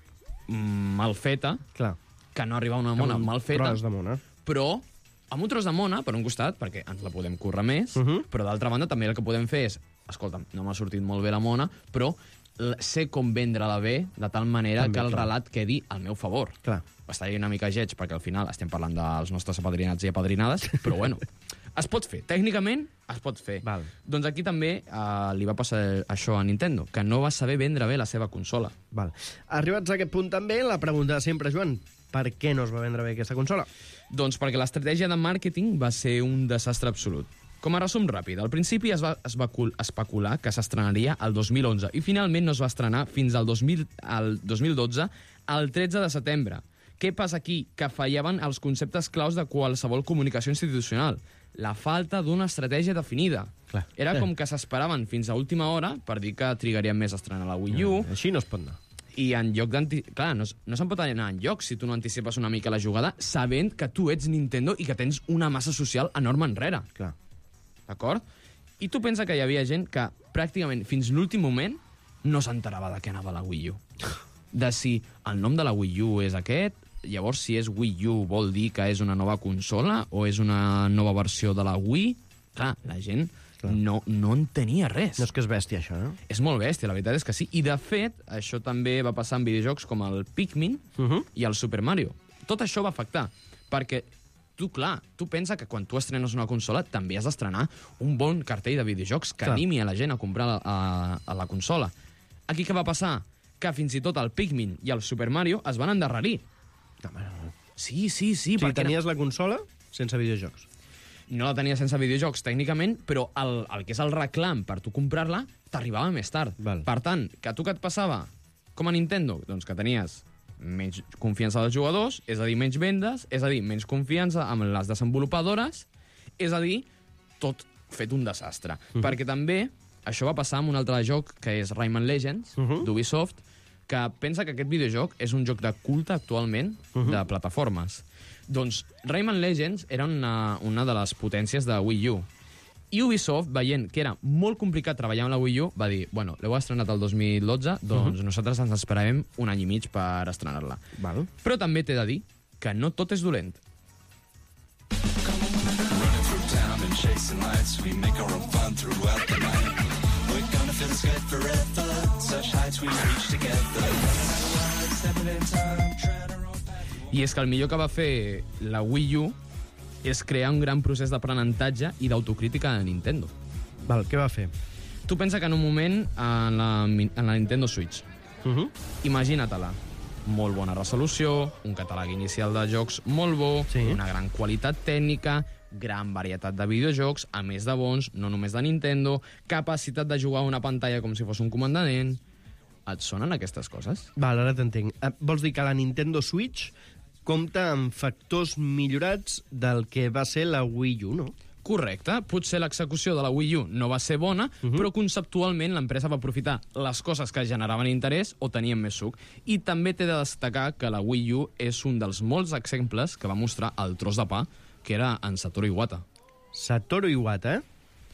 [SPEAKER 8] mal feta,
[SPEAKER 7] clar,
[SPEAKER 8] que no arribar una mona mal feta,
[SPEAKER 7] tros de mona.
[SPEAKER 8] Però amb un tros de mona, per un costat, perquè ens la podem currar més,
[SPEAKER 7] Uh -huh.
[SPEAKER 8] però d'altra banda també el que podem fer és, escolta'm, no m'ha sortit molt bé la mona, però sé com vendre-la bé, de tal manera
[SPEAKER 7] també,
[SPEAKER 8] que el
[SPEAKER 7] clar.
[SPEAKER 8] relat quedi al meu favor.
[SPEAKER 7] Clar.
[SPEAKER 8] Està una mica lleig, perquè al final estem parlant dels nostres apadrinats i apadrinades, però bueno, es pot fer. Tècnicament, es pot fer.
[SPEAKER 7] Val.
[SPEAKER 8] Doncs aquí també eh, li va passar això a Nintendo, que no va saber vendre bé la seva consola.
[SPEAKER 7] Val. Arribats a aquest punt també, la pregunta de sempre, Joan, per què no es va vendre bé aquesta consola?
[SPEAKER 8] Doncs perquè l'estratègia de màrqueting va ser un desastre absolut. Com a resum ràpid, al principi es va, es va especular que s'estrenaria el dos mil onze i finalment no es va estrenar fins al, dos mil, al dos mil dotze, el tretze de setembre. Què passa aquí? Que fallaven els conceptes claus de qualsevol comunicació institucional. La falta d'una estratègia definida.
[SPEAKER 7] Clar.
[SPEAKER 8] Era
[SPEAKER 7] Eh.
[SPEAKER 8] com que s'esperaven fins a última hora per dir que trigarien més a estrenar la Wii U.
[SPEAKER 7] No, així no es pot anar.
[SPEAKER 8] I en lloc d'anti... Clar, no, no se'n pot anar en lloc si tu no anticipes una mica la jugada sabent que tu ets Nintendo i que tens una massa social enorme enrere.
[SPEAKER 7] Clar.
[SPEAKER 8] D'acord? I tu pensa que hi havia gent que pràcticament fins l'últim moment no s'enterava de què anava la Wii U. De si el nom de la Wii U és aquest, llavors si és Wii U vol dir que és una nova consola o és una nova versió de la Wii. Clar, la gent no, no en tenia res.
[SPEAKER 7] No és que és bèstia, això, no?
[SPEAKER 8] És molt bèstia, la veritat és que sí. I, de fet, això també va passar en videojocs com el Pikmin
[SPEAKER 7] Uh -huh.
[SPEAKER 8] i el Super Mario. Tot això va afectar, perquè tu, clar, tu pensa que quan tu estrenes una consola també has d'estrenar un bon cartell de videojocs que
[SPEAKER 7] Clar.
[SPEAKER 8] animi a la gent a comprar la, a, a la consola. Aquí què va passar? Que fins i tot el Pikmin i el Super Mario es van endarrerir. Sí, sí, sí.
[SPEAKER 7] O sigui,
[SPEAKER 8] perquè
[SPEAKER 7] tenies la consola sense videojocs.
[SPEAKER 8] no la tenia sense videojocs, tècnicament, però el, el que és el reclam per tu comprar-la t'arribava més tard.
[SPEAKER 7] Val.
[SPEAKER 8] Per tant, que tu què et passava com a Nintendo? Doncs que tenies menys confiança dels jugadors, és a dir, menys vendes, és a dir, menys confiança amb les desenvolupadores, és a dir, tot fet un desastre. Uh-huh. Perquè també això va passar amb un altre joc, que és Rayman Legends,
[SPEAKER 7] Uh-huh.
[SPEAKER 8] d'Ubisoft, que pensa que aquest videojoc és un joc de culte actualment
[SPEAKER 7] Uh-huh.
[SPEAKER 8] de plataformes. Doncs Rayman Legends era una, una de les potències de Wii U. I Ubisoft, veient que era molt complicat treballar amb la Wii U, va dir, bueno, l'heu estrenat el dos mil dotze, doncs uh-huh. nosaltres ens esperarem un any i mig per estrenar-la.
[SPEAKER 7] Val.
[SPEAKER 8] Però també t'he de dir que no tot és dolent. I és que el millor que va fer la Wii U és crear un gran procés d'aprenentatge i d'autocrítica de Nintendo.
[SPEAKER 7] Val, què va fer?
[SPEAKER 8] Tu pensa que en un moment, en la, en la Nintendo Switch,
[SPEAKER 7] Uh -huh.
[SPEAKER 8] imagina-te-la, molt bona resolució, un catàleg inicial de jocs molt bo,
[SPEAKER 7] Sí.
[SPEAKER 8] una gran qualitat tècnica, gran varietat de videojocs, a més de bons, no només de Nintendo, capacitat de jugar a una pantalla com si fos un comandament. Et sonen aquestes coses?
[SPEAKER 7] Val, ara t'entenc. Eh, Vols dir que la Nintendo Switch compta amb factors millorats del que va ser la Wii U, no?
[SPEAKER 8] Correcte. Potser l'execució de la Wii U no va ser bona, uh-huh. però conceptualment l'empresa va aprofitar les coses que generaven interès o tenien més suc. I també t'he de destacar que la Wii U és un dels molts exemples que va mostrar el tros de pa, que era en Satoru Iwata.
[SPEAKER 7] Satoru Iwata, eh?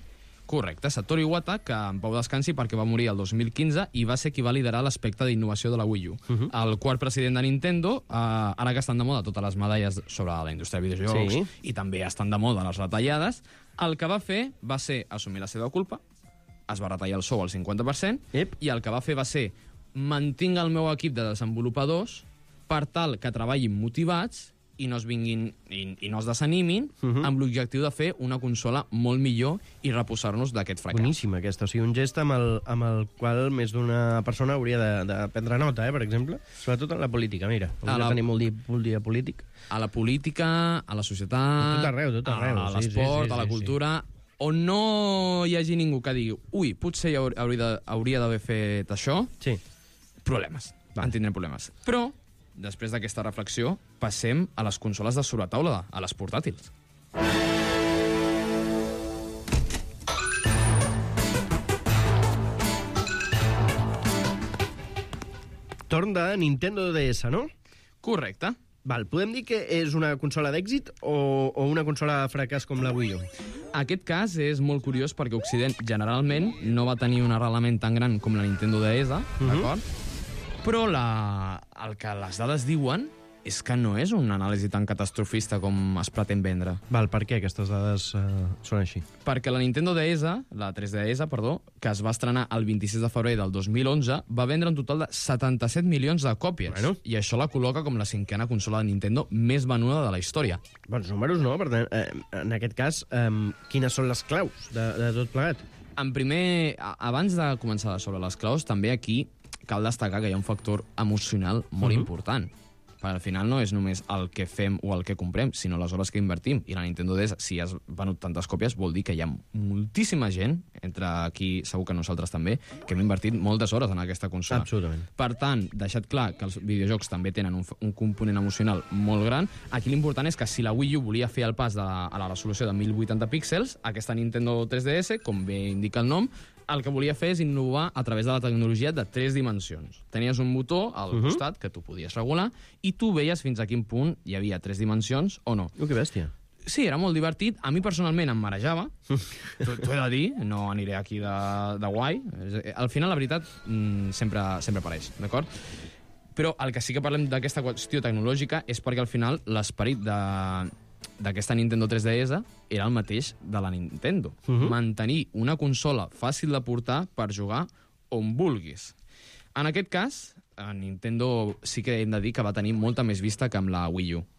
[SPEAKER 8] Correcte, Satoru Iwata, que en pau descansi perquè va morir el dos mil quinze i va ser qui va liderar l'aspecte d'innovació de la Wii U. Uh -huh. El quart president de Nintendo, eh, ara que estan de moda totes les medalles sobre la indústria de videojocs sí. i també estan de moda les retallades, el que va fer va ser assumir la seva culpa, es va retallar el sou al cinquanta per cent, yep. i el que va fer va ser mantinc el meu equip de desenvolupadors per tal que treballin motivats i no es vinguin i, i no es desanimin uh -huh. amb l'objectiu de fer una consola molt millor i reposar-nos d'aquest fracàs.
[SPEAKER 7] Boníssim, aquest. O sigui, un gest amb el, amb el qual més d'una persona hauria de, de prendre nota, eh, per exemple. Sobretot en la política, mira. Hauria la... de tenir molt dia, molt dia polític.
[SPEAKER 8] A la política, a la societat... A tot arreu, tot arreu. A, a l'esport, sí, sí, sí, a la cultura... Sí. On no hi hagi ningú que digui ui, potser hauria d'haver fet això,
[SPEAKER 7] sí.
[SPEAKER 8] problemes. Va. En tindrem problemes. Però després d'aquesta reflexió, passem a les consoles de sobretaula, a les portàtils.
[SPEAKER 7] Torn de Nintendo D S, no?
[SPEAKER 8] Correcte.
[SPEAKER 7] Val, podem dir que és una consola d'èxit o, o una consola de fracàs com la Wii U?
[SPEAKER 8] Aquest cas és molt curiós perquè Occident generalment no va tenir un arrelament tan gran com la Nintendo D S, uh-huh. d'acord? Però la, el que les dades diuen és que no és una anàlisi tan catastrofista com es pretén vendre.
[SPEAKER 7] Val, per què aquestes dades uh, són així?
[SPEAKER 8] Perquè la Nintendo D S, la tres D S, perdó, que es va estrenar el vint-i-sis de febrer del dos mil onze, va vendre un total de setanta-set milions de còpies. Bueno. I això la col·loca com la cinquena consola de Nintendo més venuda de la història.
[SPEAKER 7] Bons números, no? Per tant, eh, en aquest cas, eh, quines són les claus de, de tot plegat?
[SPEAKER 8] En primer, abans de començar sobre les claus, també aquí cal destacar que hi ha un factor emocional molt uh-huh. important. Perquè al final no és només el que fem o el que comprem, sinó les hores que invertim. I la Nintendo D S, si has venut tantes còpies, vol dir que hi ha moltíssima gent, entre aquí segur que nosaltres també, que hem invertit moltes hores en aquesta consola.
[SPEAKER 7] Absolutament.
[SPEAKER 8] Per tant, deixat clar que els videojocs també tenen un, un component emocional molt gran, aquí l'important és que si la Wii U volia fer el pas de la, a la resolució de mil vuitanta píxels, aquesta Nintendo tres D S, com bé indica el nom, el que volia fer és innovar a través de la tecnologia de tres dimensions. Tenies un motor al uh-huh. costat que tu podies regular i tu veies fins a quin punt hi havia tres dimensions o no.
[SPEAKER 7] Oh, que bèstia.
[SPEAKER 8] Sí, era molt divertit. A mi personalment em marejava. T'ho he de dir, no aniré aquí de, de guai. Al final, la veritat, sempre, sempre apareix, d'acord? Però el que sí que parlem d'aquesta qüestió tecnològica és perquè al final l'esperit de... d'aquesta Nintendo tres D S era el mateix de la Nintendo. Uh-huh. Mantenir una consola fàcil de portar per jugar on vulguis. En aquest cas, a Nintendo sí que hem de dir que va tenir molta més vista que amb la Wii U.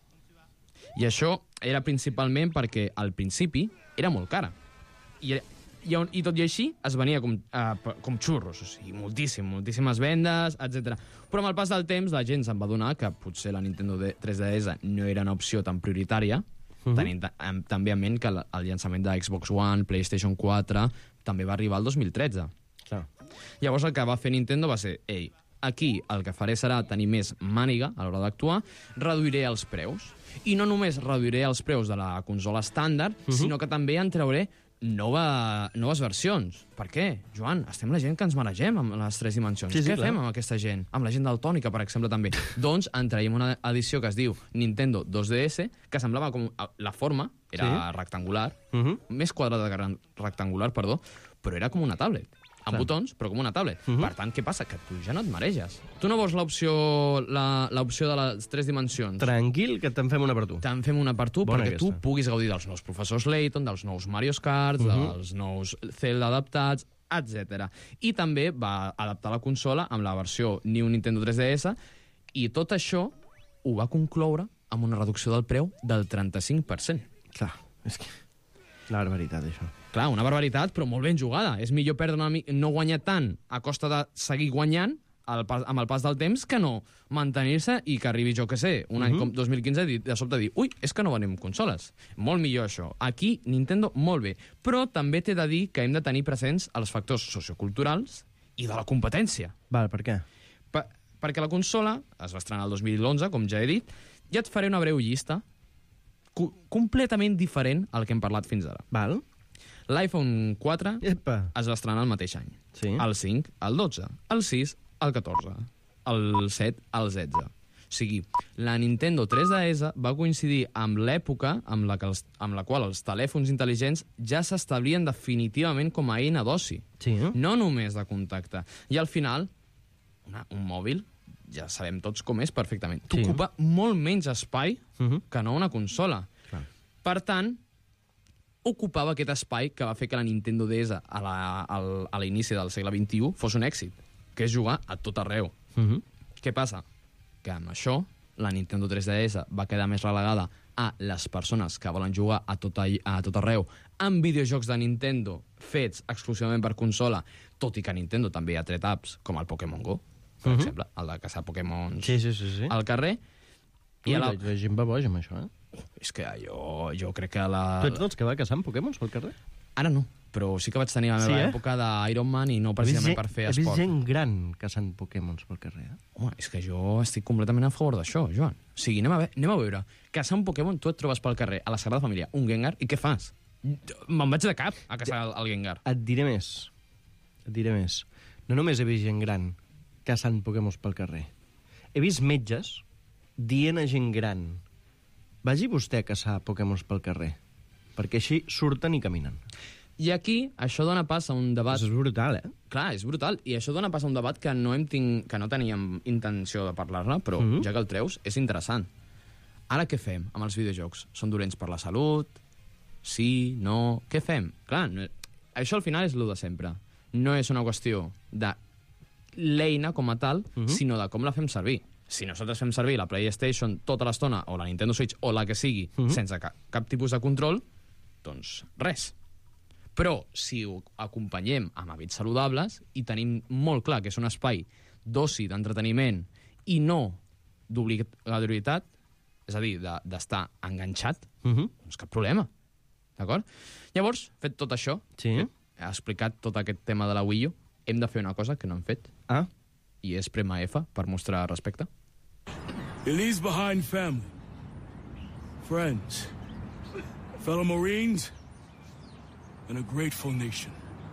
[SPEAKER 8] I això era principalment perquè al principi era molt cara. I, i, i tot i així es venia com, uh, com xurros, o sigui, moltíssim, moltíssimes vendes, etcètera. Però amb el pas del temps la gent se'n va adonar que potser la Nintendo tres D S no era una opció tan prioritària, uh-huh. tenint també en ment que el llançament de Xbox One, PlayStation quatre, també va arribar el dos mil tretze.
[SPEAKER 7] Clar.
[SPEAKER 8] Llavors el que va fer Nintendo va ser, ei, aquí el que faré serà tenir més màniga a l'hora d'actuar, reduiré els preus. I no només reduiré els preus de la consola estàndard, uh-huh. sinó que també en trauré nova, noves versions. Per què? Joan, estem la gent que ens maregem amb les tres dimensions. Sí, sí, què clar. Fem amb aquesta gent? Amb la gent daltònica, per exemple, també. Doncs en traiem una edició que es diu Nintendo dos D S, que semblava com... La forma era sí. rectangular, uh-huh. més quadrada que rectangular, perdó, però era com una tablet. Amb botons, però com una tablet. Uh-huh. Per tant, què passa? Que tu ja no et mareges. Tu no vols l'opció la, l'opció de les tres dimensions.
[SPEAKER 7] Tranquil, que te'n fem una per tu. Te'n
[SPEAKER 8] fem una per tu, bona perquè aquesta. Tu puguis gaudir dels nous professors Layton, dels nous Mario Kart, uh-huh. dels nous Zelda adaptats, etcètera. I també va adaptar la consola amb la versió New Nintendo tres D S, i tot això ho va concloure amb una reducció del preu del trenta-cinc per cent.
[SPEAKER 7] Clar, és que... La barbaritat, això.
[SPEAKER 8] Clar, una barbaritat, però molt ben jugada. És millor perdre una mica, no guanyar tant a costa de seguir guanyant el pas, amb el pas del temps que no mantenir-se i que arribi, jo que sé, un uh-huh. any com dos mil quinze de sobte dir, ui, és que no venim consoles. Molt millor això. Aquí, Nintendo, molt bé. Però també t'he de dir que hem de tenir presents els factors socioculturals i de la competència.
[SPEAKER 7] Val, per què?
[SPEAKER 8] Per, perquè la consola es va estrenar el dos mil onze, com ja he dit, i et faré una breu llista completament diferent al que hem parlat fins ara.
[SPEAKER 7] Val.
[SPEAKER 8] L'iPhone quatre
[SPEAKER 7] Epa.
[SPEAKER 8] es va estrenar el mateix any.
[SPEAKER 7] Sí.
[SPEAKER 8] El cinc, el dotze, el sis, el catorze, el set, el setze. sigui, la Nintendo tres D S va coincidir amb l'època amb la, que els, amb la qual els telèfons intel·ligents ja s'establien definitivament com a eina d'oci.
[SPEAKER 7] Sí, eh?
[SPEAKER 8] No només de contacte. I al final, una, un mòbil, ja sabem tots com és perfectament,
[SPEAKER 7] Sí.
[SPEAKER 8] t'ocupa molt menys espai
[SPEAKER 7] Uh-huh.
[SPEAKER 8] que no una consola.
[SPEAKER 7] Clar.
[SPEAKER 8] Per tant, ocupava aquest espai que va fer que la Nintendo D S a la- al- a l'inici del segle vint-i-u fos un èxit, que és jugar a tot arreu.
[SPEAKER 7] Uh-huh.
[SPEAKER 8] Què passa? Que amb això la Nintendo tres D S va quedar més relegada a les persones que volen jugar a tot, all- a tot arreu amb videojocs de Nintendo fets exclusivament per consola, tot i que Nintendo també ha tret apps com el Pokémon Go, per
[SPEAKER 7] Mhm.
[SPEAKER 8] exemple, el de caçar Pokémons
[SPEAKER 7] Sí, sí, sí. sí.
[SPEAKER 8] al carrer.
[SPEAKER 7] Ui,
[SPEAKER 8] I a
[SPEAKER 7] la...
[SPEAKER 8] la...
[SPEAKER 7] la gent va boja amb això, eh?
[SPEAKER 8] És que jo, jo crec que la...
[SPEAKER 7] Tu ets dels que va caçant Pokémons pel carrer?
[SPEAKER 8] Ara no, però sí que vaig tenir la
[SPEAKER 7] Sí,
[SPEAKER 8] meva
[SPEAKER 7] eh?
[SPEAKER 8] època d'Iron Man i no precisament per fer
[SPEAKER 7] He vist
[SPEAKER 8] esport.
[SPEAKER 7] gent gran caçant Pokémons pel carrer, eh?
[SPEAKER 8] Home, és que jo estic completament a favor d'això, Joan. O sigui, anem a, ve anem a veure. Caçar un Pokémon, tu et trobes pel carrer, a la Sagrada Família, un Gengar, i què fas? Me'n vaig de cap a caçar el, el Gengar.
[SPEAKER 7] Et diré més. Et diré més. No només he vist gent gran caçant Pokémons pel carrer. He vist metges dient a gent gran: vagi vostè a caçar Pokémons pel carrer, perquè així surten i caminen.
[SPEAKER 8] I aquí això dona pas a un debat...
[SPEAKER 7] És brutal, eh?
[SPEAKER 8] Clar, és brutal. I això dona pas a un debat que no, hem tinc... que no teníem intenció de parlar-ne, però
[SPEAKER 7] Mhm.
[SPEAKER 8] ja que el treus, és interessant. Ara què fem amb els videojocs? Són dolents per la salut? Sí? No? Què fem? Clar, no... això al final és el de sempre. No és una qüestió de l'eina com a tal,
[SPEAKER 7] Mhm.
[SPEAKER 8] sinó de com la fem servir. Si nosaltres fem servir la PlayStation tota l'estona, o la Nintendo Switch, o la que sigui,
[SPEAKER 7] Mhm.
[SPEAKER 8] sense cap, cap tipus de control, doncs res. Però si ho acompanyem amb hàbits saludables i tenim molt clar que és un espai d'oci, d'entreteniment i no d'obligatorietat, és a dir, de- d'estar enganxat,
[SPEAKER 7] Uh -huh.
[SPEAKER 8] doncs cap problema. D'acord? Llavors, fet tot això,
[SPEAKER 7] Sí.
[SPEAKER 8] fet, he explicat tot aquest tema de la Wii U, hem de fer una cosa que no hem fet,
[SPEAKER 7] Ah,
[SPEAKER 8] i és prema F per mostrar respecte.
[SPEAKER 9] It leaves behind family, friends, fellow Marines, and a grateful nation.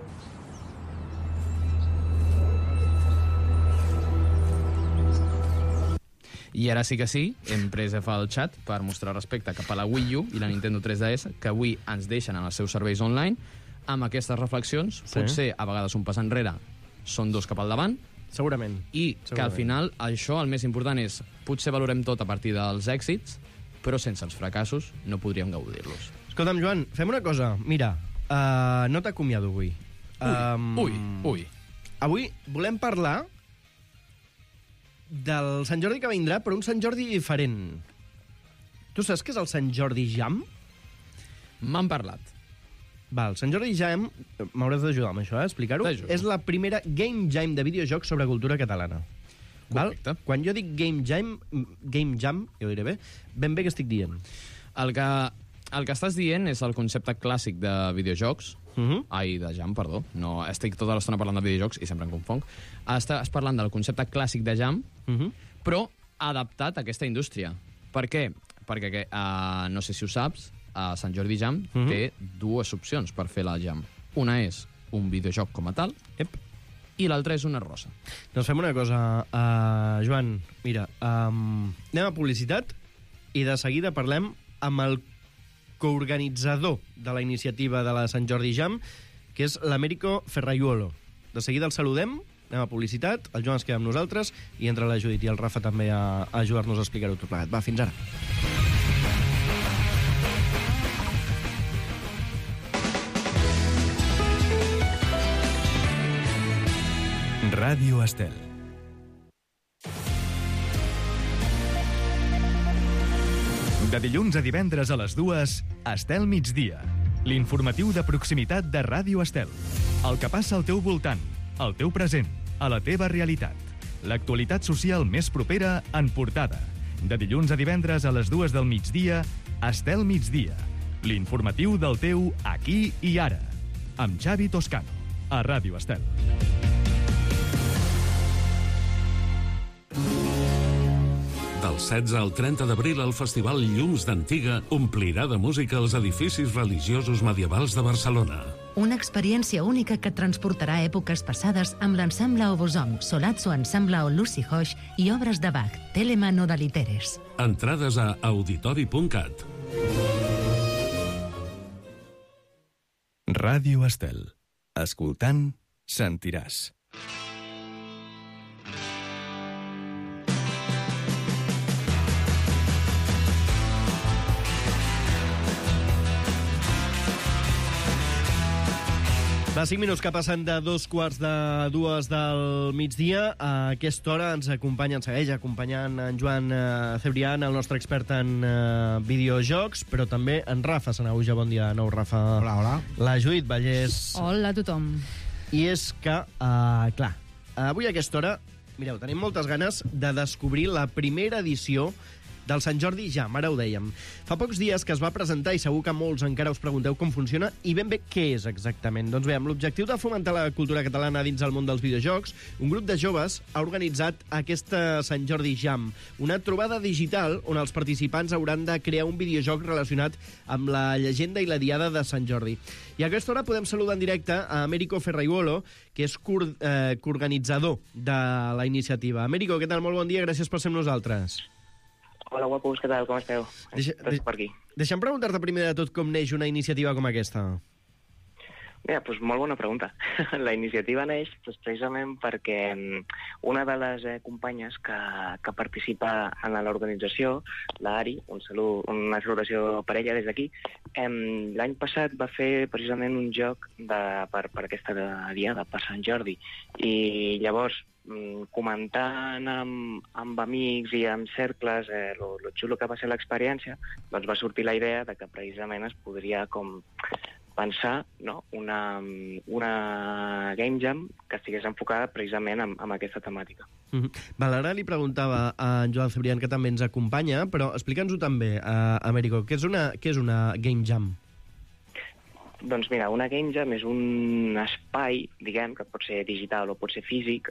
[SPEAKER 8] I ara sí que sí, hem pres F al xat per mostrar respecte cap a la Wii U i la Nintendo tres D S, que avui ens deixen en els seus serveis online, amb aquestes reflexions,
[SPEAKER 7] Sí.
[SPEAKER 8] potser a vegades un pas enrere són dos cap al davant,
[SPEAKER 7] segurament.
[SPEAKER 8] i que al
[SPEAKER 7] Segurament.
[SPEAKER 8] final això el més important és potser valorem tot a partir dels èxits, però sense els fracassos no podríem gaudir-los.
[SPEAKER 7] Escolta'm, Joan, fem una cosa. Mira, uh, no t'acomiado avui. Um,
[SPEAKER 8] Ui, ui.
[SPEAKER 7] Avui volem parlar del Sant Jordi que vindrà, però un Sant Jordi diferent. Tu saps què és el Sant Jordi Jam?
[SPEAKER 8] M'han parlat.
[SPEAKER 7] Va, el Sant Jordi Jam, m'hauràs d'ajudar amb això, eh, a explicar-ho,
[SPEAKER 8] T'ajudo.
[SPEAKER 7] és la primera Game Jam de videojocs sobre cultura catalana. Val?
[SPEAKER 8] Correcte.
[SPEAKER 7] Quan jo dic Game Jam, Game Jam, jo diré bé, ben bé què estic dient.
[SPEAKER 8] El que, el que estàs dient és el concepte clàssic de videojocs,
[SPEAKER 7] Uh -huh.
[SPEAKER 8] ai, de jam, perdó, no, estic tota l'estona parlant de videojocs i sempre em confonc. Estàs parlant del concepte clàssic de jam,
[SPEAKER 7] Uh -huh.
[SPEAKER 8] però adaptat a aquesta indústria. Per què? Perquè, que, uh, no sé si ho saps, a Sant Jordi Jam
[SPEAKER 7] Mhm.
[SPEAKER 8] té dues opcions per fer la jam. Una és un videojoc com a tal,
[SPEAKER 7] Ep.
[SPEAKER 8] i l'altra és una rosa.
[SPEAKER 7] Doncs fem una cosa, uh, Joan, mira, um, anem a publicitat i de seguida parlem amb el coorganitzador de la iniciativa de la Sant Jordi Jam, que és l'Américo Ferraiuolo. De seguida el saludem, anem a publicitat, el Joan es queda amb nosaltres i entra la Judit i el Rafa també a, a ajudar-nos a explicar-ho tot plegat. Va, fins ara.
[SPEAKER 1] Ràdio Estel. De dilluns a divendres a les dues, Estel migdia. L'informatiu de proximitat de Ràdio Estel. El que passa al teu voltant, al teu present, a la teva realitat. L'actualitat social més propera en portada. De dilluns a divendres a les dues del migdia, Estel migdia. L'informatiu del teu aquí i ara. Amb Xavi Toscano, a Ràdio Estel.
[SPEAKER 5] Del setze al trenta d'abril, el Festival Llums d'Antiga omplirà de música els edificis religiosos medievals de Barcelona.
[SPEAKER 6] Una experiència única que et transportarà a èpoques passades amb l'ensemble Obosom, Solatzo Ensemble o Lucy Hoix i obres de Bach, Telemann o Dalitteres.
[SPEAKER 5] Entrades a auditori punt cat.
[SPEAKER 1] Ràdio Estel. Escoltant, sentiràs.
[SPEAKER 7] Va, cinc minuts que passen de dos quarts de dues del migdia. A aquesta hora ens acompanya, ens segueix acompanyant en Joan eh, Cebrián, el nostre expert en eh, videojocs, però també en Rafa Sanauja. Bon dia de nou, Rafa.
[SPEAKER 10] Hola, hola.
[SPEAKER 7] La Judit Vallès.
[SPEAKER 2] Hola a tothom.
[SPEAKER 7] I és que, eh, clar, avui a aquesta hora, mireu, tenim moltes ganes de descobrir la primera edició del Sant Jordi Jam, ara ho dèiem. Fa pocs dies que es va presentar i segur que molts encara us pregunteu com funciona i ben bé què és exactament. Doncs bé, amb l'objectiu de fomentar la cultura catalana dins el món dels videojocs, un grup de joves ha organitzat aquesta Sant Jordi Jam, una trobada digital on els participants hauran de crear un videojoc relacionat amb la llegenda i la diada de Sant Jordi. I a aquesta hora podem saludar en directe a Américo Ferraiuolo, que és cor eh, coorganitzador de la iniciativa. Américo, què tal? Molt bon dia, gràcies per ser amb nosaltres.
[SPEAKER 11] Hola, guapos, què tal? Com esteu?
[SPEAKER 7] Deixa,
[SPEAKER 11] Tots per aquí.
[SPEAKER 7] Deixa'm preguntar-te primer de tot com neix una iniciativa com aquesta.
[SPEAKER 11] Mira, doncs molt bona pregunta. La iniciativa neix doncs, precisament perquè una de les eh, companyes que, que participa en l'organització, la Ari, un salut, una salutació per ella des d'aquí, eh, l'any passat va fer precisament un joc de, per, per aquesta diada, per Sant Jordi. I llavors, comentant amb, amb amics i amb cercles eh, lo, lo xulo que va ser l'experiència, doncs va sortir la idea de que precisament es podria com pensar, no? una, una game jam que estigués enfocada precisament amb, amb aquesta temàtica.
[SPEAKER 7] Mm-hmm. Val, ara li preguntava a en Joan Cebrián, que també ens acompanya, però explica'ns-ho també, uh, Américo, què és, una, què és una game jam?
[SPEAKER 11] Doncs mira, una game jam és un espai, diguem, que pot ser digital o pot ser físic,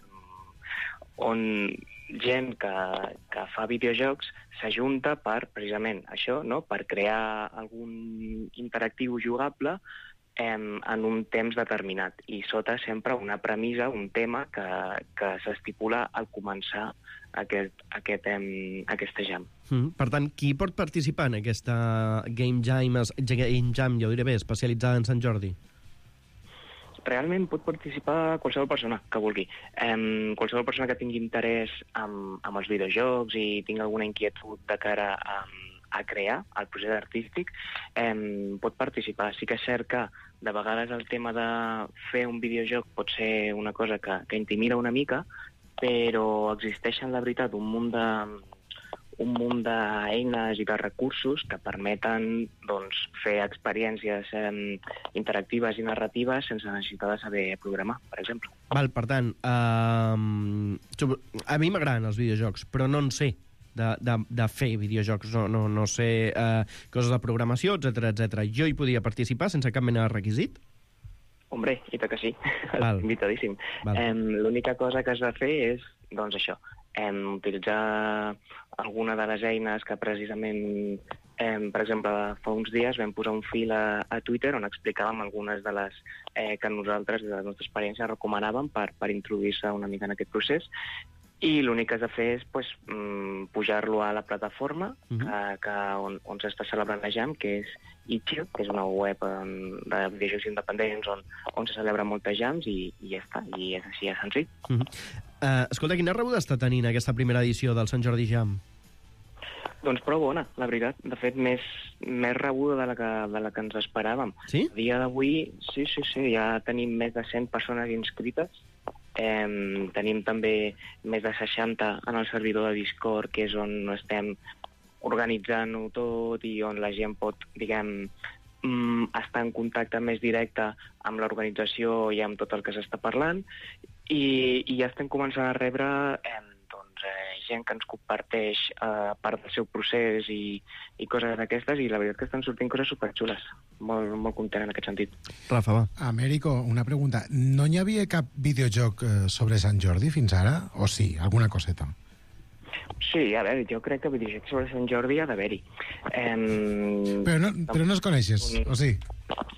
[SPEAKER 11] on gent que, que fa videojocs s'ajunta per, precisament, això, no? Per crear algun interactiu jugable eh, en un temps determinat. I sota sempre una premissa, un tema que, que s'estipula al començar aquest, aquest, eh, aquesta jam.
[SPEAKER 7] Mm, per tant, qui pot participar en aquesta game jam, game jam, jo diré bé, especialitzada en Sant Jordi?
[SPEAKER 11] Realment pot participar qualsevol persona que vulgui. Eh, qualsevol persona que tingui interès amb, amb els videojocs i tingui alguna inquietud de cara a, a crear el procés artístic, eh, pot participar. Sí que és cert que de vegades el tema de fer un videojoc pot ser una cosa que, que intimida una mica, però existeixen, la veritat, un munt de un munt d'eines i de recursos que permeten doncs, fer experiències eh, interactives i narratives sense necessitar de saber programar, per exemple.
[SPEAKER 7] Val, per tant, uh, a mi m'agraden els videojocs, però no en sé de, de, de fer videojocs, no, no, no sé uh, coses de programació, etcètera, etcètera. Jo hi podia participar sense cap mena de requisit?
[SPEAKER 11] Hombre, i tant que sí, invitadíssim.
[SPEAKER 7] Val.
[SPEAKER 11] Eh, L'única cosa que has de fer és, doncs això, eh, utilitzar alguna de les eines que precisament, eh, per exemple, fa uns dies vam posar un fil a, a Twitter on explicàvem algunes de les eh, que nosaltres, de la nostra experiència, recomanàvem per, per introduir-se una mica en aquest procés. I l'únic que has de fer és pues, mm, pujar-lo a la plataforma uh-huh. que, que on, on s'està celebrant la Jam, que és Itch.io, que és una web um, de videojocs independents on, on se celebren moltes jams i, i ja està, i és així de senzill.
[SPEAKER 7] Uh-huh. uh, escolta, quina rebuda està tenint aquesta primera edició del Sant Jordi Jam?
[SPEAKER 11] Doncs prou bona, la veritat. De fet, més, més rebuda de la, que, de la que ens esperàvem.
[SPEAKER 7] Sí?
[SPEAKER 11] A dia d'avui, sí, sí, sí, ja tenim més de cent persones inscrites. Eh, tenim també més de seixanta en el servidor de Discord, que és on estem organitzant-ho tot i on la gent pot, diguem, mm, estar en contacte més directe amb l'organització i amb tot el que s'està parlant. I, i ja estem començant a rebre eh, doncs, eh, gent que ens comparteix eh, part del seu procés i, i coses d'aquestes, i la veritat que estan sortint coses superxules. Molt, molt content en aquest sentit.
[SPEAKER 7] Rafa, va.
[SPEAKER 10] Américo, una pregunta. No hi havia cap videojoc eh, sobre Sant Jordi fins ara? O sí, alguna coseta?
[SPEAKER 11] Sí, a veure, jo crec que videojocs sobre Sant Jordi ha d'haver-hi. Eh,
[SPEAKER 10] però, no, però no els coneixes, un... o sí?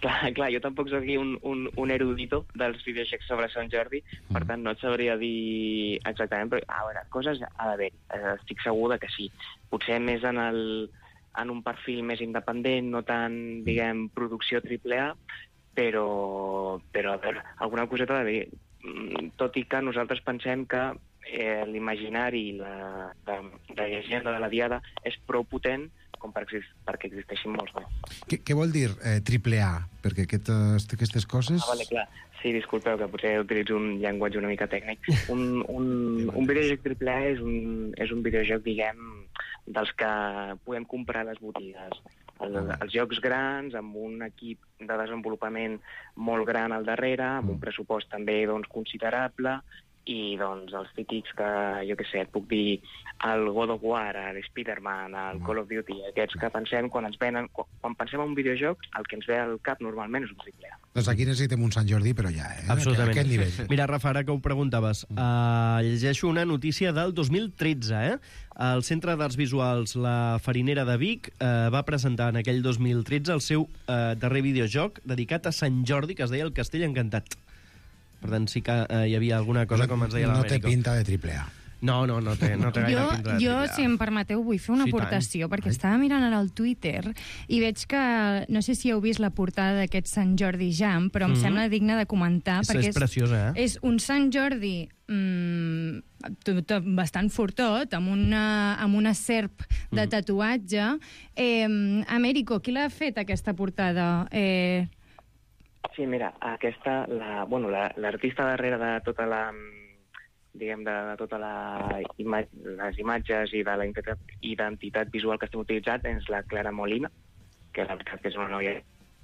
[SPEAKER 11] Clar, clar, jo tampoc soc aquí un, un, un erudito dels videojocs sobre Sant Jordi, per tant no et sabria dir exactament, però a veure, coses ha d'haver, estic segur de que sí. Potser més en, el, en un perfil més independent, no tan, diguem, producció triple A, però, però a veure, alguna coseta ha d'haver. Tot i que nosaltres pensem que eh, l'imaginari la, de, de la llegenda de la Diada és prou potent com per exist, perquè existeixin molts més.
[SPEAKER 10] Què, què vol dir eh, triple A? Perquè aquestes, aquestes coses...
[SPEAKER 11] Ah, vale, clar. Sí, disculpeu, que potser utilitzo un llenguatge una mica tècnic. Un, un, un videojoc triple A és un, és un videojoc, diguem, dels que podem comprar a les botigues. El, els jocs grans, amb un equip de desenvolupament molt gran al darrere, amb un pressupost també doncs, considerable, i doncs els típics que, jo què sé, et puc dir el God of War, l'Spider-Man, el Call of Duty, aquests que pensem quan ens venen, quan, quan pensem en un videojoc, el que ens ve al cap normalment és un triple A.
[SPEAKER 10] Doncs aquí necessitem un Sant Jordi, però ja, eh?
[SPEAKER 7] Absolutament.
[SPEAKER 10] Aquest nivell.
[SPEAKER 7] Mira, Rafa, ara que ho preguntaves, uh, llegeixo una notícia del dos mil tretze, eh? El Centre d'Arts Visuals La Farinera de Vic uh, va presentar en aquell dos mil tretze el seu uh, darrer videojoc dedicat a Sant Jordi, que es deia El Castell Encantat. Per tant, sí que eh, hi havia alguna cosa, com ens deia l'Amèrica.
[SPEAKER 10] No té pinta de triple A.
[SPEAKER 7] No, no, no té, no té gaire
[SPEAKER 12] jo,
[SPEAKER 7] pinta de
[SPEAKER 12] jo,
[SPEAKER 7] triple A.
[SPEAKER 12] si em permeteu, vull fer una
[SPEAKER 7] Sí,
[SPEAKER 12] aportació,
[SPEAKER 7] tant.
[SPEAKER 12] perquè
[SPEAKER 7] Ai.
[SPEAKER 12] estava mirant ara el Twitter i veig que, no sé si heu vist la portada d'aquest Sant Jordi Jam, però em
[SPEAKER 7] Mhm.
[SPEAKER 12] sembla digna de comentar.
[SPEAKER 7] És-
[SPEAKER 12] perquè
[SPEAKER 7] és preciosa, eh?
[SPEAKER 12] És un Sant Jordi mm, tot, tot, bastant fortot, amb una, amb una serp de tatuatge. Eh, Américo, qui l'ha fet, aquesta portada? Eh...
[SPEAKER 11] Sí, mira, aquesta, la, bueno, la, l'artista darrere de tota la, diguem, de, de tota la ima les imatges i de la identitat, identitat visual que estem utilitzant és la Clara Molina, que la veritat que és una noia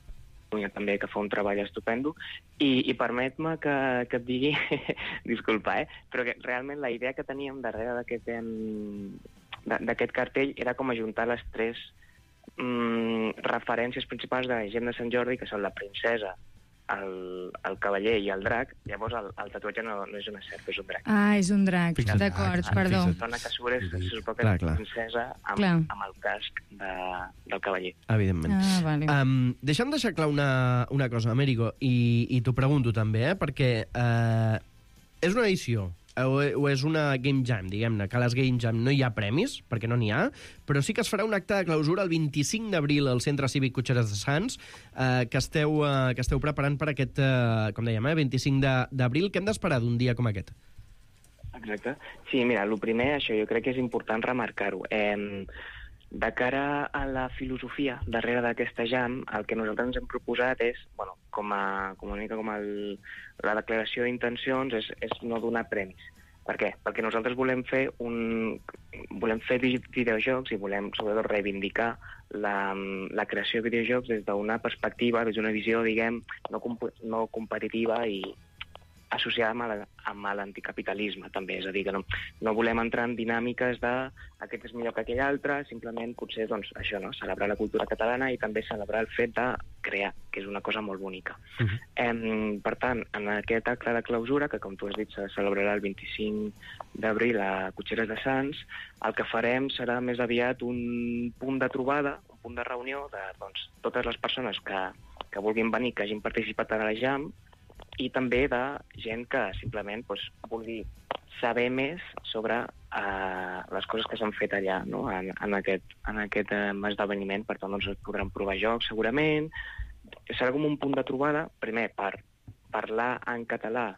[SPEAKER 11] també que fa un treball estupendo, i, i permet-me que, que et digui, disculpa, eh, però que realment la idea que teníem darrere d'aquest d'aquest cartell era com ajuntar les tres mm, referències principals de la llegenda de Sant Jordi, que són la princesa, el, el cavaller i el drac. Llavors el, el tatuatge no, no és una serp, és un drac.
[SPEAKER 12] Ah, és un drac, d'acord, perdó.
[SPEAKER 11] La dona que surt és, se suposa que
[SPEAKER 7] Clar,
[SPEAKER 11] és
[SPEAKER 7] clar.
[SPEAKER 11] princesa amb,
[SPEAKER 12] Clar.
[SPEAKER 11] amb el casc de, del cavaller.
[SPEAKER 7] Evidentment.
[SPEAKER 12] Ah, vale.
[SPEAKER 7] Um, deixa'm deixar clar una, una cosa, Américo, i, i t'ho pregunto també, eh, perquè uh, és una edició, o, o és una Game Jam, diguem-ne, que a les Game Jam no hi ha premis, perquè no n'hi ha, però sí que es farà un acte de clausura el vint-i-cinc d'abril al Centre Cívic Cotxeres de Sants, eh, que, esteu, eh, que esteu preparant per aquest, eh, com dèiem, eh, vint-i-cinc d'abril. Què hem d'esperar d'un dia com aquest?
[SPEAKER 11] Exacte. Sí, mira, el primer, això jo crec que és important remarcar-ho. Eh, de cara a la filosofia darrere d'aquesta jam, el que nosaltres ens hem proposat és, bueno, com a, com una mica com el, la declaració d'intencions, és, és no donar premis. Per què? Perquè nosaltres volem fer un, volem fer videojocs i volem, sobretot, reivindicar la, la creació de videojocs des d'una perspectiva, des d'una visió, diguem, no, comp no competitiva i associada amb, la, amb l'anticapitalisme, també. És a dir, que no, no volem entrar en dinàmiques de aquest és millor que aquell altre, simplement potser, doncs, això, no?, celebrar la cultura catalana i també celebrar el fet de crear, que és una cosa molt bonica. Uh -huh. eh, per tant, en aquest acte de clausura, que com tu has dit se celebrarà el vint-i-cinc d'abril a Cotxeres de Sants, el que farem serà més aviat un punt de trobada, un punt de reunió de, doncs, totes les persones que, que vulguin venir, que hagin participat a la jam, i també de gent que simplement doncs, vulgui saber més sobre uh, les coses que s'han fet allà, no?, en, en aquest, en aquest uh, esdeveniment. Per tant, doncs, es podran provar jocs, segurament. Serà com un punt de trobada, primer, per parlar en català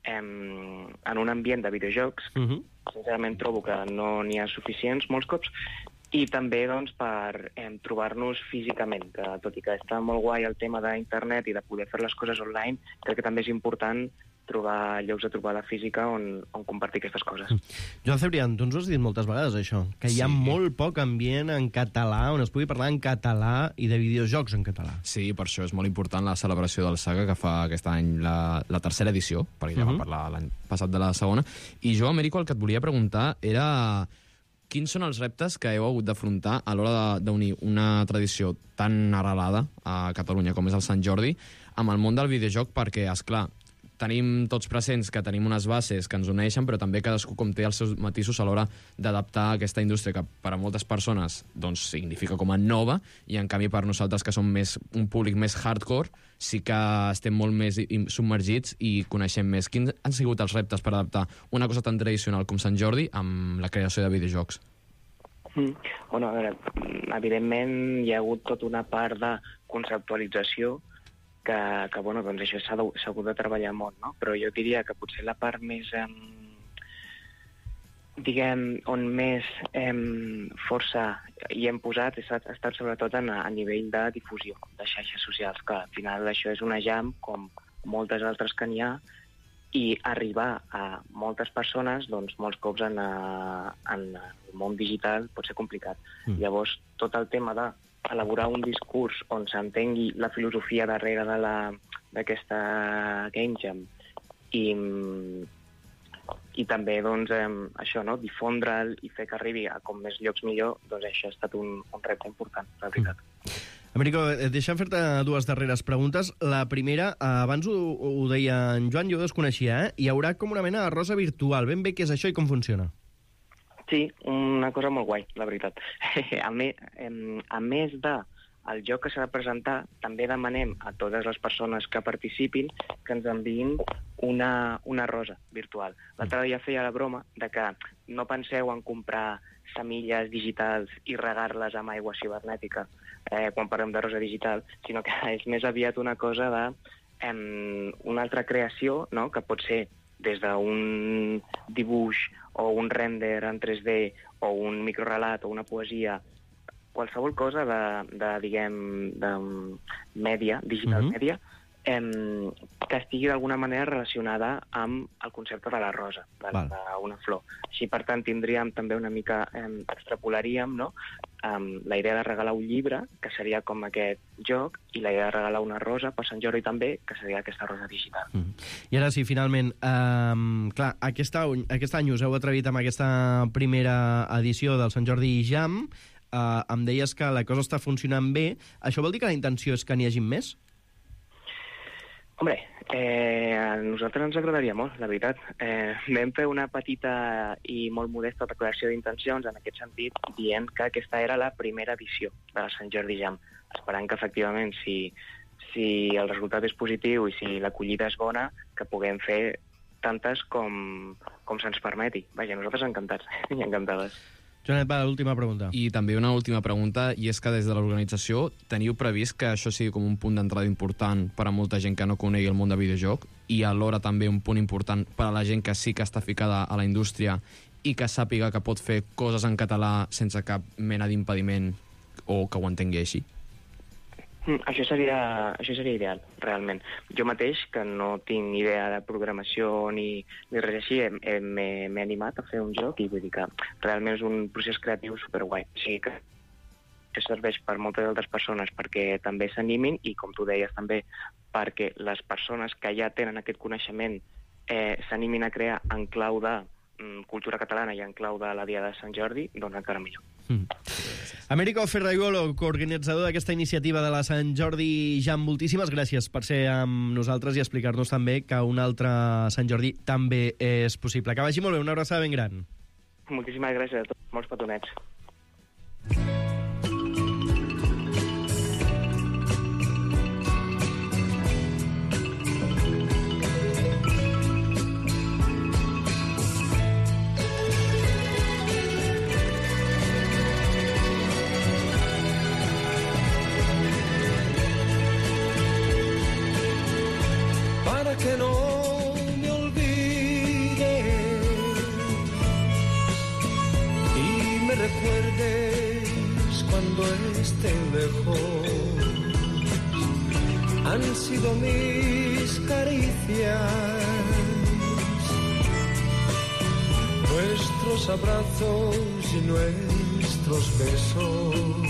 [SPEAKER 11] em, en un ambient de videojocs. Uh-huh. Sincerament, trobo que no n'hi ha suficients molts cops. I també, doncs, per eh, trobar-nos físicament, que tot i que està molt guai el tema d'internet i de poder fer les coses online, crec que també és important trobar llocs de trobada física on, on compartir aquestes coses.
[SPEAKER 7] Joan Cebrián, tu ens ho has dit moltes vegades, això, que hi ha
[SPEAKER 8] Sí.
[SPEAKER 7] molt poc ambient en català, on es pugui parlar en català i de videojocs en català.
[SPEAKER 8] Sí, per això és molt important la celebració del Saga, que fa aquest any la, la tercera edició, perquè ja
[SPEAKER 7] Mhm.
[SPEAKER 8] vam parlar l'any passat de la segona. I jo, Américo, el que et volia preguntar era quins són els reptes que heu hagut d'afrontar a l'hora d'unir una tradició tan arrelada a Catalunya com és el Sant Jordi amb el món del videojoc, perquè, és clar, tenim tots presents que tenim unes bases que ens uneixen, però també cadascú com té els seus matisos a l'hora d'adaptar aquesta indústria que per a moltes persones doncs, significa com a nova, i en canvi per nosaltres que som més, un públic més hardcore, sí que estem molt més submergits i coneixem més. Quins han sigut els reptes per adaptar una cosa tan tradicional com Sant Jordi amb la creació de videojocs?
[SPEAKER 11] Mm. Bueno, a veure, evidentment hi ha hagut tota una part de conceptualització que, que bueno, doncs això s'ha hagut de treballar molt, no? Però jo diria que potser la part més, eh, diguem, on més eh, força hi hem posat ha estat, ha estat sobretot a, a nivell de difusió de xarxes socials, que al final això és una jam com moltes altres que n'hi ha, i arribar a moltes persones, doncs molts cops en, a, en el món digital pot ser complicat. Mm. Llavors, tot el tema de elaborar un discurs on s'entengui la filosofia darrere de la, d'aquesta Game Jam i, i també doncs, eh, això, no? Difondre'l i fer que arribi a com més llocs millor, doncs això ha estat un, un repte important, la veritat.
[SPEAKER 7] Mm. Américo, deixa'm fer-te dues darreres preguntes. La primera, abans ho, ho deia en Joan, jo desconeixia, eh? Hi haurà com una mena de rosa virtual. Ben bé què és això i com funciona?
[SPEAKER 11] Sí, una cosa molt guai, la veritat. A, me, a més de el joc que s'ha de presentar, també demanem a totes les persones que participin que ens enviïn una, una rosa virtual. L'altre dia feia la broma de que no penseu en comprar semilles digitals i regar-les amb aigua cibernètica eh, quan parlem de rosa digital, sinó que és més aviat una cosa de eh, una altra creació, no?, que pot ser des d'un dibuix o un render en tres D o un microrelat o una poesia, qualsevol cosa de, de diguem, de mèdia, digital mm-hmm. mèdia, eh, que estigui d'alguna manera relacionada amb el concepte de la rosa, d'una flor. Així, per tant, tindríem també una mica, eh, extrapolaríem, no?, um, la idea de regalar un llibre, que seria com aquest joc, i la idea de regalar una rosa per Sant Jordi també, que seria aquesta rosa digital. Mm.
[SPEAKER 7] I ara sí, finalment, um, clar, aquest any, aquest any us heu atrevit amb aquesta primera edició del Sant Jordi Jam, uh, em deies que la cosa està funcionant bé. Això vol dir que la intenció és que n'hi hagi més?
[SPEAKER 11] Hombre, eh, a nosaltres ens agradaria molt, la veritat. Eh, vam fer una petita i molt modesta declaració d'intencions en aquest sentit, dient que aquesta era la primera edició de la Sant Jordi Jam, esperant que, efectivament, si, si el resultat és positiu i si l'acollida és bona, que puguem fer tantes com, com se'ns permeti. Vaja, nosaltres encantats i encantades.
[SPEAKER 7] Joanet, va, l'última pregunta.
[SPEAKER 8] I també una última pregunta, i és que des de l'organització teniu previst que això sigui com un punt d'entrada important per a molta gent que no conegui el món de videojoc, i alhora també un punt important per a la gent que sí que està ficada a la indústria i que sàpiga que pot fer coses en català sense cap mena d'impediment o que ho entengui així?
[SPEAKER 11] Mm, això seria, això seria ideal, realment. Jo mateix, que no tinc idea de programació ni, ni res així, m'he animat a fer un joc i vull dir que realment és un procés creatiu superguai. O sigui que això serveix per moltes altres persones perquè també s'animin i, com tu deies, també perquè les persones que ja tenen aquest coneixement eh, s'animin a crear en clau de mm, cultura catalana i en clau de la Dia de Sant Jordi, doncs encara millor.
[SPEAKER 7] Mm. Américo Ferraiuolo, coorganitzador d'aquesta iniciativa de la Sant Jordi Jam, moltíssimes gràcies per ser amb nosaltres i explicar-nos també que un altre Sant Jordi també és possible. Que vagi molt bé, una abraçada ben gran.
[SPEAKER 11] Moltíssimes gràcies a tots, molts petonets.
[SPEAKER 13] Que no me olvide y me recuerdes cuando esté lejos. Han sido mis caricias, nuestros abrazos y nuestros besos,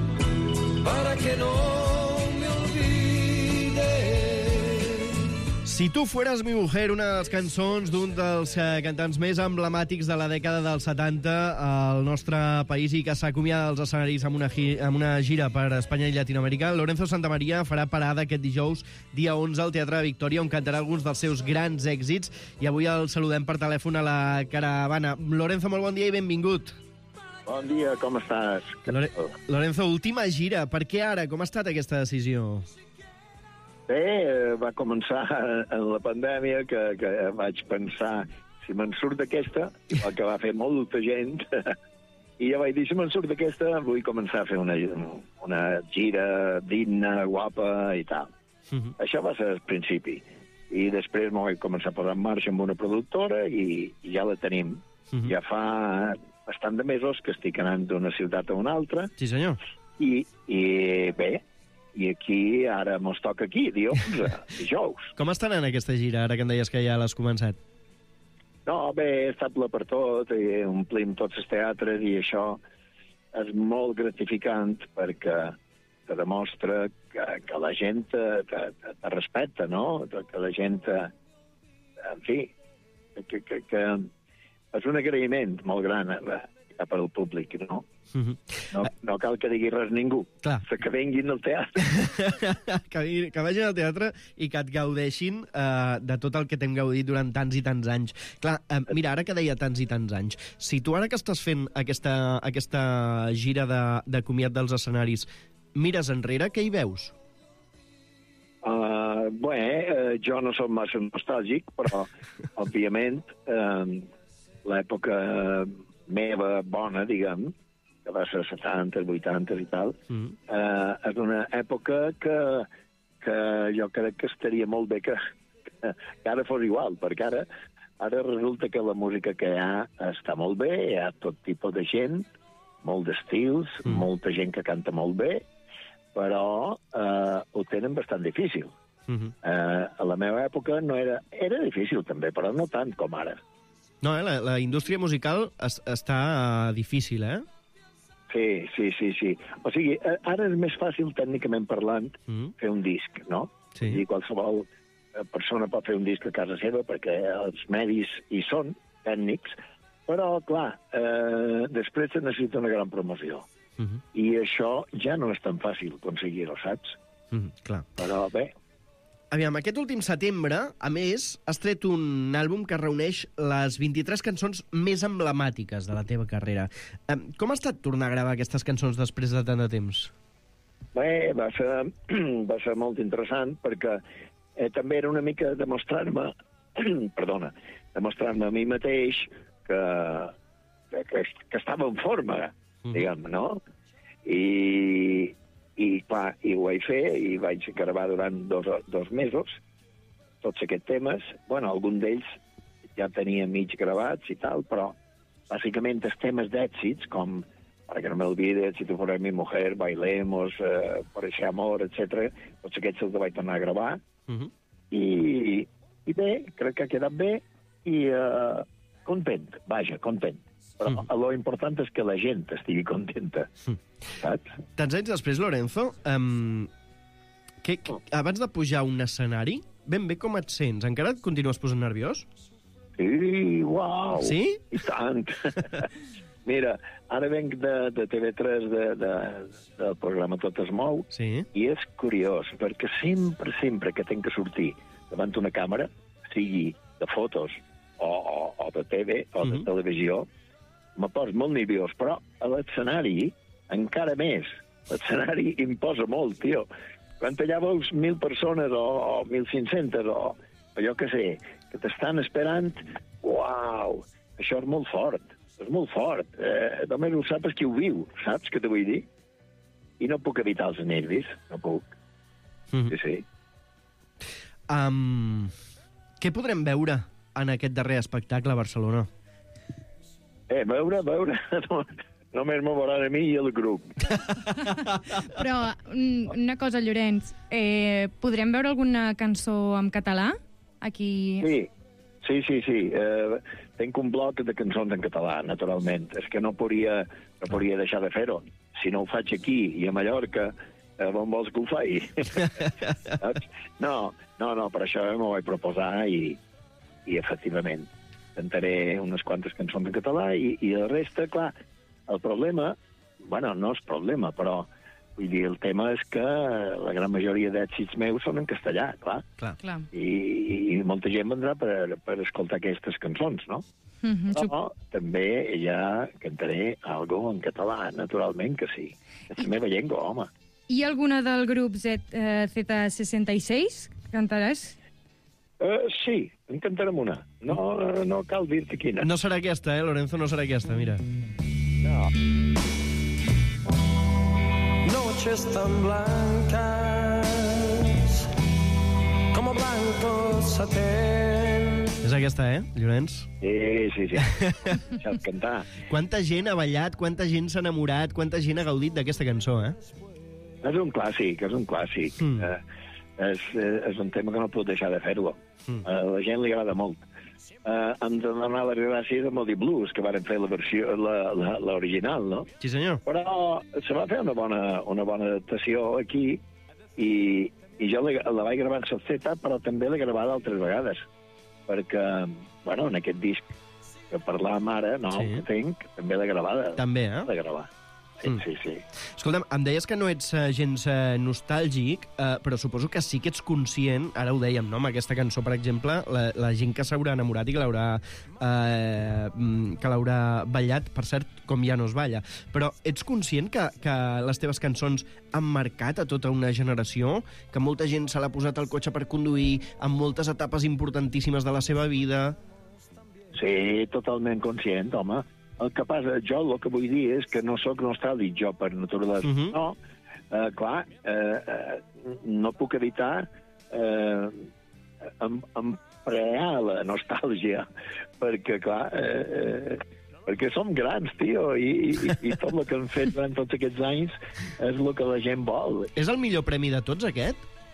[SPEAKER 13] para que no
[SPEAKER 7] Si tu fueras mi mujer, una de les cançons d'un dels eh, cantants més emblemàtics de la dècada dels setanta al nostre país i que s'acomiada dels escenaris amb una, gi amb una gira per Espanya i Llatinoamèrica. Lorenzo Santamaría farà parada aquest dijous, dia onze, al Teatre de Victòria, on cantarà alguns dels seus grans èxits. I avui el saludem per telèfon a la caravana. Lorenzo, molt bon dia i benvingut.
[SPEAKER 14] Bon dia, com estàs?
[SPEAKER 7] Lore Lorenzo, última gira. Per què ara? Com ha estat aquesta decisió?
[SPEAKER 14] Bé, va començar en la pandèmia, que, que vaig pensar, si me'n surt d'aquesta, el que va fer molta gent, i ja vaig dir, si me'n surt d'aquesta, vull començar a fer una, una gira digna, guapa i tal. Uh-huh. Això va ser el principi. I després m'ho vaig començar a posar en marxa amb una productora i, i ja la tenim. Uh-huh. Ja fa bastant de mesos que estic anant d'una ciutat a una altra.
[SPEAKER 7] Sí, senyor.
[SPEAKER 14] I, i bé, i aquí, ara mos toca aquí, dia onze, dijous.
[SPEAKER 7] Com està anant aquesta gira, ara que em deies que ja l'has començat?
[SPEAKER 14] No, bé, he estat ple per tot, i omplim tots els teatres, i això és molt gratificant perquè te demostra que, que la gent te, te, te respecta, no? Que la gent, te, en fi, que, que, que és un agraïment molt gran cap al públic, no? Uh-huh. No, no cal que digui res ningú.
[SPEAKER 7] Clar.
[SPEAKER 14] Que venguin al teatre.
[SPEAKER 7] que, que vagin al teatre i que et gaudeixin uh, de tot el que t'hem gaudit durant tants i tants anys. Clar, uh, mira, ara que deia tants i tants anys, si tu ara que estàs fent aquesta, aquesta gira de, de comiat dels escenaris, mires enrere, què hi veus?
[SPEAKER 14] Uh, bé, uh, jo no soc massa nostàlgic, però, òbviament, uh, l'època meva bona, diguem, que va ser setanta, vuitanta i tal, mm. eh, és una època que, que jo crec que estaria molt bé que, que, que ara fos igual, perquè ara, ara resulta que la música que hi ha està molt bé, hi ha tot tipus de gent, molt d'estils, mm. molta gent que canta molt bé, però eh, ho tenen bastant difícil. Mm-hmm. eh, a la meva època no era, era difícil també, però no tant com ara.
[SPEAKER 7] No, eh? la, la indústria musical es, està uh, difícil, eh?
[SPEAKER 14] Sí, sí, sí, sí. O sigui, ara és més fàcil, tècnicament parlant, mm. fer un disc, no?
[SPEAKER 7] Sí.
[SPEAKER 14] I qualsevol persona pot fer un disc a casa seva perquè els medis hi són, tècnics, però, clar, eh, després se necessita una gran promoció. Mm-hmm. I això ja no és tan fàcil aconseguir-ho, saps?
[SPEAKER 7] Mm, clar.
[SPEAKER 14] Però bé...
[SPEAKER 7] Aviam, aquest últim setembre, a més, has tret un àlbum que reuneix les vint-i-tres cançons més emblemàtiques de la teva carrera. Com ha estat tornar a gravar aquestes cançons després de tant de temps?
[SPEAKER 14] Bé, va ser, va ser molt interessant perquè eh, també era una mica demostrar-me, perdona, demostrar-me a mi mateix que, que, que estava en forma, mm. diguem, no? I... I, clar, i ho vaig fer, i vaig gravar durant dos, dos mesos, tots aquests temes. Bueno, algun d'ells ja tenia mig gravats i tal, però bàsicament els temes d'èxits, com Para que no me olvides, Si tu fueras mi mujer, Bailemos, eh, Por ese amor, etcètera, tots aquests els vaig tornar a gravar. Uh-huh. I, I bé, crec que ha quedat bé, i eh, content, vaja, content. Però mm. lo important és que la gent estigui contenta, mm. saps?
[SPEAKER 7] Tants anys després, Lorenzo, um, que, que, abans de pujar a un escenari, ben bé com et sents? Encara et continues posant nerviós?
[SPEAKER 14] Sí, uau!
[SPEAKER 7] Sí?
[SPEAKER 14] I tant! Mira, ara venc de, de T V tres, de, de, del programa Tot es mou,
[SPEAKER 7] sí.
[SPEAKER 14] I és curiós, perquè sempre, sempre que tenc que sortir davant d'una càmera, sigui de fotos o, o, o de T V o de mm-hmm. televisió, me poso molt nerviós, però a l'escenari encara més. L'escenari imposa molt, tio. Quan allà veus mil persones o, o mil cinc-centes o allò que sé, que t'estan esperant, uau, això és molt fort, és molt fort. Eh, només ho saps qui ho viu, saps què t'ho vull dir? I no puc evitar els nervis, no puc. Mm-hmm. Sí, sí.
[SPEAKER 7] Um, què podrem veure en aquest darrer espectacle a Barcelona?
[SPEAKER 14] Eh, veure, veure, no, només m'ho veuran a mi i el grup.
[SPEAKER 12] Però, una cosa, Llorenç, eh, podrem veure alguna cançó en català? Aquí...
[SPEAKER 14] Sí, sí, sí, sí. Eh, tenc un bloc de cançons en català, naturalment. És que no podria, no podria deixar de fer-ho. Si no ho faig aquí i a Mallorca, eh, on vols que ho faci? no, no, no, per això m'ho vaig proposar i, i efectivament, cantaré unes quantes cançons en català i, i la resta, clar, el problema, bueno, no és problema, però vull dir, el tema és que la gran majoria d'èxits meus són en castellà, clar.
[SPEAKER 7] Clar.
[SPEAKER 12] Clar.
[SPEAKER 14] I, I molta gent vendrà per, per escoltar aquestes cançons, no?
[SPEAKER 12] Mm-hmm.
[SPEAKER 14] Però també ja cantaré algo en català, naturalment que sí. És la meva llengua, home.
[SPEAKER 12] I alguna del grup Z, eh, Z seixanta i sis? Cantaràs?
[SPEAKER 14] Uh, sí, en cantarem una. No, no cal dir-te quina.
[SPEAKER 7] No serà aquesta, eh, Lorenzo? No serà aquesta, mira.
[SPEAKER 14] No.
[SPEAKER 13] Noches tan blancas como blanco satén.
[SPEAKER 7] És aquesta, eh, Llorenç?
[SPEAKER 14] Sí, sí, sí. Saps cantar.
[SPEAKER 7] Quanta gent ha ballat, quanta gent s'ha enamorat, quanta gent ha gaudit d'aquesta cançó, eh?
[SPEAKER 14] És un clàssic, és un clàssic. Mm. Uh, és, és un tema que no pot deixar de fer-ho. Mm. Uh, la gent li agrada molt. Uh, hem de donar les gràcies a Moody Blues, que varen fer la versió, l'original, no?
[SPEAKER 7] Sí, senyor.
[SPEAKER 14] Però se va fer una bona, una bona adaptació aquí i, i jo la, la vaig gravar en solfeta, però també l'he gravada altres vegades, perquè, bueno, en aquest disc que parlàvem ara, no, sí. Que tinc, també l'he gravada.
[SPEAKER 7] També, eh?
[SPEAKER 14] L'he gravat. Sí, mm. sí, sí.
[SPEAKER 7] Escolta'm, em deies que no ets uh, gens uh, nostàlgic, uh, però suposo que sí que ets conscient, ara ho dèiem, no?, amb aquesta cançó, per exemple, la, la gent que s'haurà enamorat i que l'haurà uh, que l'haurà ballat, per cert, com ja no es balla, però ets conscient que, que les teves cançons han marcat a tota una generació, que molta gent se l'ha posat al cotxe per conduir, en moltes etapes importantíssimes de la seva vida?
[SPEAKER 14] Sí, totalment conscient, home. El que passa, jo el que vull dir és que no sóc nostàlgic jo per naturalesa. Uh -huh. No, uh, clar, uh, uh, no puc evitar uh, em, emprear la nostàlgia, perquè, clar, uh, uh, perquè som grans, tio, i, i, i tot el que hem fet durant tots aquests anys és el que la gent vol.
[SPEAKER 7] És el millor premi de tots, aquest?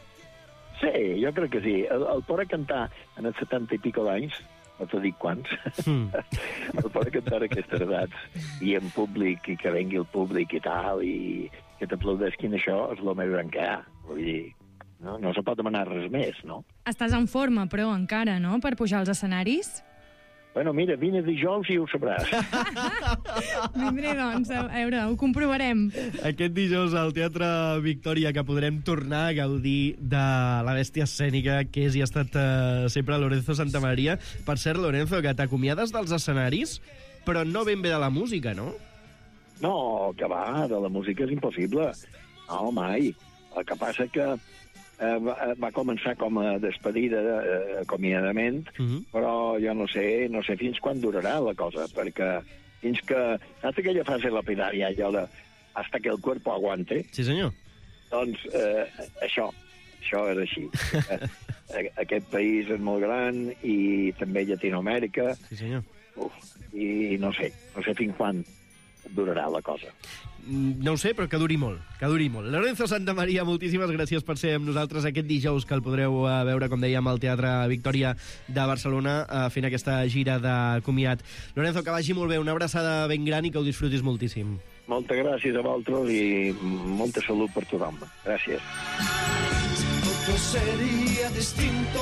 [SPEAKER 14] Sí, jo crec que sí. El, el poder cantar en els setanta i pico d'anys, no t'ho dic quants, mm. el poder cantar aquestes edats i en públic, i que vengui el públic i tal, i que t'aplaudesquin, això és el més gran que hi ha. Vull dir, no, no se pot demanar res més, no?
[SPEAKER 12] Estàs en forma, però, encara, no?, per pujar als escenaris?
[SPEAKER 14] Bueno, mira, vine dijous i ho sabràs.
[SPEAKER 12] Vindré, doncs, a veure, ho comprovarem.
[SPEAKER 7] Aquest dijous al Teatre Victòria, que podrem tornar a gaudir de la bèstia escènica que és i ha estat uh, sempre Lorenzo Santamaría. Per cert, Lorenzo, que t'acomiades dels escenaris, però no ben bé de la música, no?
[SPEAKER 14] No, que va, de la música és impossible. No, mai. El que passa que Eh, va, va començar com a despedida, eh, acomiadament, uh -huh. però jo no sé, no sé fins quan durarà la cosa, perquè fins que... Saps aquella frase lapidària, allò de hasta que el cuerpo aguante?
[SPEAKER 7] Sí, senyor.
[SPEAKER 14] Doncs eh, això, això és així. eh, aquest país és molt gran i també Llatinoamèrica.
[SPEAKER 7] Sí, senyor.
[SPEAKER 14] Uf, i no sé, no sé fins quan durarà la cosa.
[SPEAKER 7] No ho sé, però que duri molt, que duri molt. Lorenzo Santamaría, moltíssimes gràcies per ser amb nosaltres aquest dijous, que el podreu veure, com dèiem, al Teatre Victòria de Barcelona, fent aquesta gira de comiat. Lorenzo, que vagi molt bé, una abraçada ben gran i que ho disfrutis moltíssim.
[SPEAKER 14] Moltes gràcies a vosaltres i molta salut per tothom. Gràcies.
[SPEAKER 13] Todo sería distinto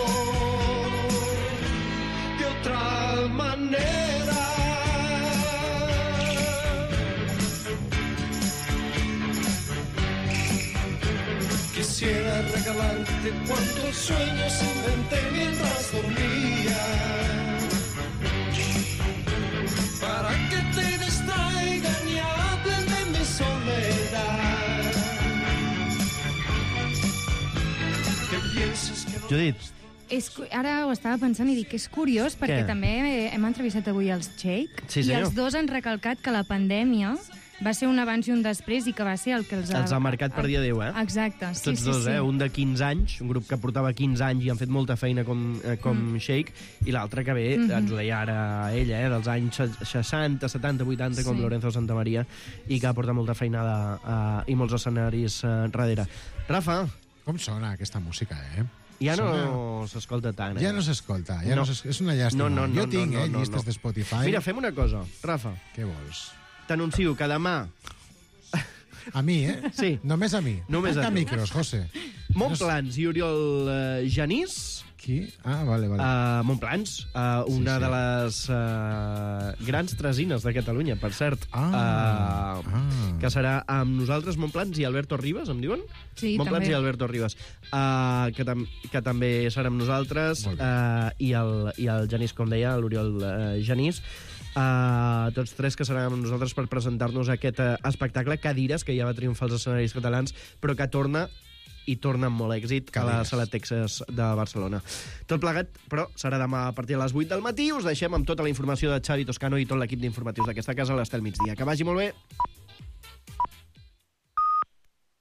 [SPEAKER 13] de otra manera. Quisiera regalarte cuantos sueños inventé mientras dormía, para que te distraigan y hablen de mi soledad. Que pienses que no...
[SPEAKER 7] Judit.
[SPEAKER 12] És, ara ho estava pensant i dic que és curiós, perquè
[SPEAKER 7] Què?
[SPEAKER 12] també hem entrevistat avui els Shake,
[SPEAKER 7] Sí,
[SPEAKER 12] i
[SPEAKER 7] senyor.
[SPEAKER 12] els dos han recalcat que la pandèmia va ser un abans i un després i que va ser el que els ha...
[SPEAKER 7] Els ha marcat per dia Déu, eh?
[SPEAKER 12] Exacte, sí,
[SPEAKER 7] Tots
[SPEAKER 12] sí,
[SPEAKER 7] dos,
[SPEAKER 12] sí.
[SPEAKER 7] eh? Un de quinze anys, un grup que portava quinze anys i han fet molta feina com, eh, com mm. Shake, i l'altre que ve,
[SPEAKER 12] Mhm.
[SPEAKER 7] ens ho deia ara ella, eh? dels anys seixanta, setanta, vuitanta, com
[SPEAKER 12] Sí.
[SPEAKER 7] Lorenzo Santamaría, i que porta molta feinada uh, i molts escenaris uh, darrere. Rafa.
[SPEAKER 10] Com sona aquesta música, eh?
[SPEAKER 7] Ja
[SPEAKER 10] Sona...
[SPEAKER 7] no s'escolta tant, eh?
[SPEAKER 10] Ja no s'escolta, ja no. No és una llàstima.
[SPEAKER 7] No, no, no,
[SPEAKER 10] jo tinc,
[SPEAKER 7] no, no,
[SPEAKER 10] eh,
[SPEAKER 7] no,
[SPEAKER 10] llistes
[SPEAKER 7] no.
[SPEAKER 10] de Spotify.
[SPEAKER 7] Mira, fem una cosa, Rafa.
[SPEAKER 10] Què vols?
[SPEAKER 7] T'anuncio que demà
[SPEAKER 10] A mi, eh?
[SPEAKER 7] Sí.
[SPEAKER 10] Només a mi.
[SPEAKER 7] Només a
[SPEAKER 10] Tanca
[SPEAKER 7] tu.
[SPEAKER 10] micros, José.
[SPEAKER 7] Montplans i Oriol uh, Genís.
[SPEAKER 10] Qui? Ah, vale, vale.
[SPEAKER 7] Uh, Montplans, uh, una
[SPEAKER 10] Sí, sí.
[SPEAKER 7] de les uh, grans tresines de Catalunya, per cert.
[SPEAKER 10] Ah,
[SPEAKER 7] uh,
[SPEAKER 10] ah.
[SPEAKER 7] Que serà amb nosaltres, Montplans i Alberto Ribas, em diuen?
[SPEAKER 12] Sí,
[SPEAKER 7] Montplans
[SPEAKER 12] també.
[SPEAKER 7] i Alberto Ribas, uh, que, tam que també serà amb nosaltres, uh, i, el, i el Genís, com deia, l'Oriol uh, Genís, uh, tots tres que seran amb nosaltres per presentar-nos aquest uh, espectacle, Cadires, que ja va triomfar als escenaris catalans, però que torna i torna amb molt èxit a la Sala Texas de Barcelona. Tot plegat, però, serà demà a partir de les vuit del matí. Us deixem amb tota la informació de Xavi Toscano i tot l'equip d'informatius d'aquesta casa a l'Estel Migdia. Que vagi molt bé!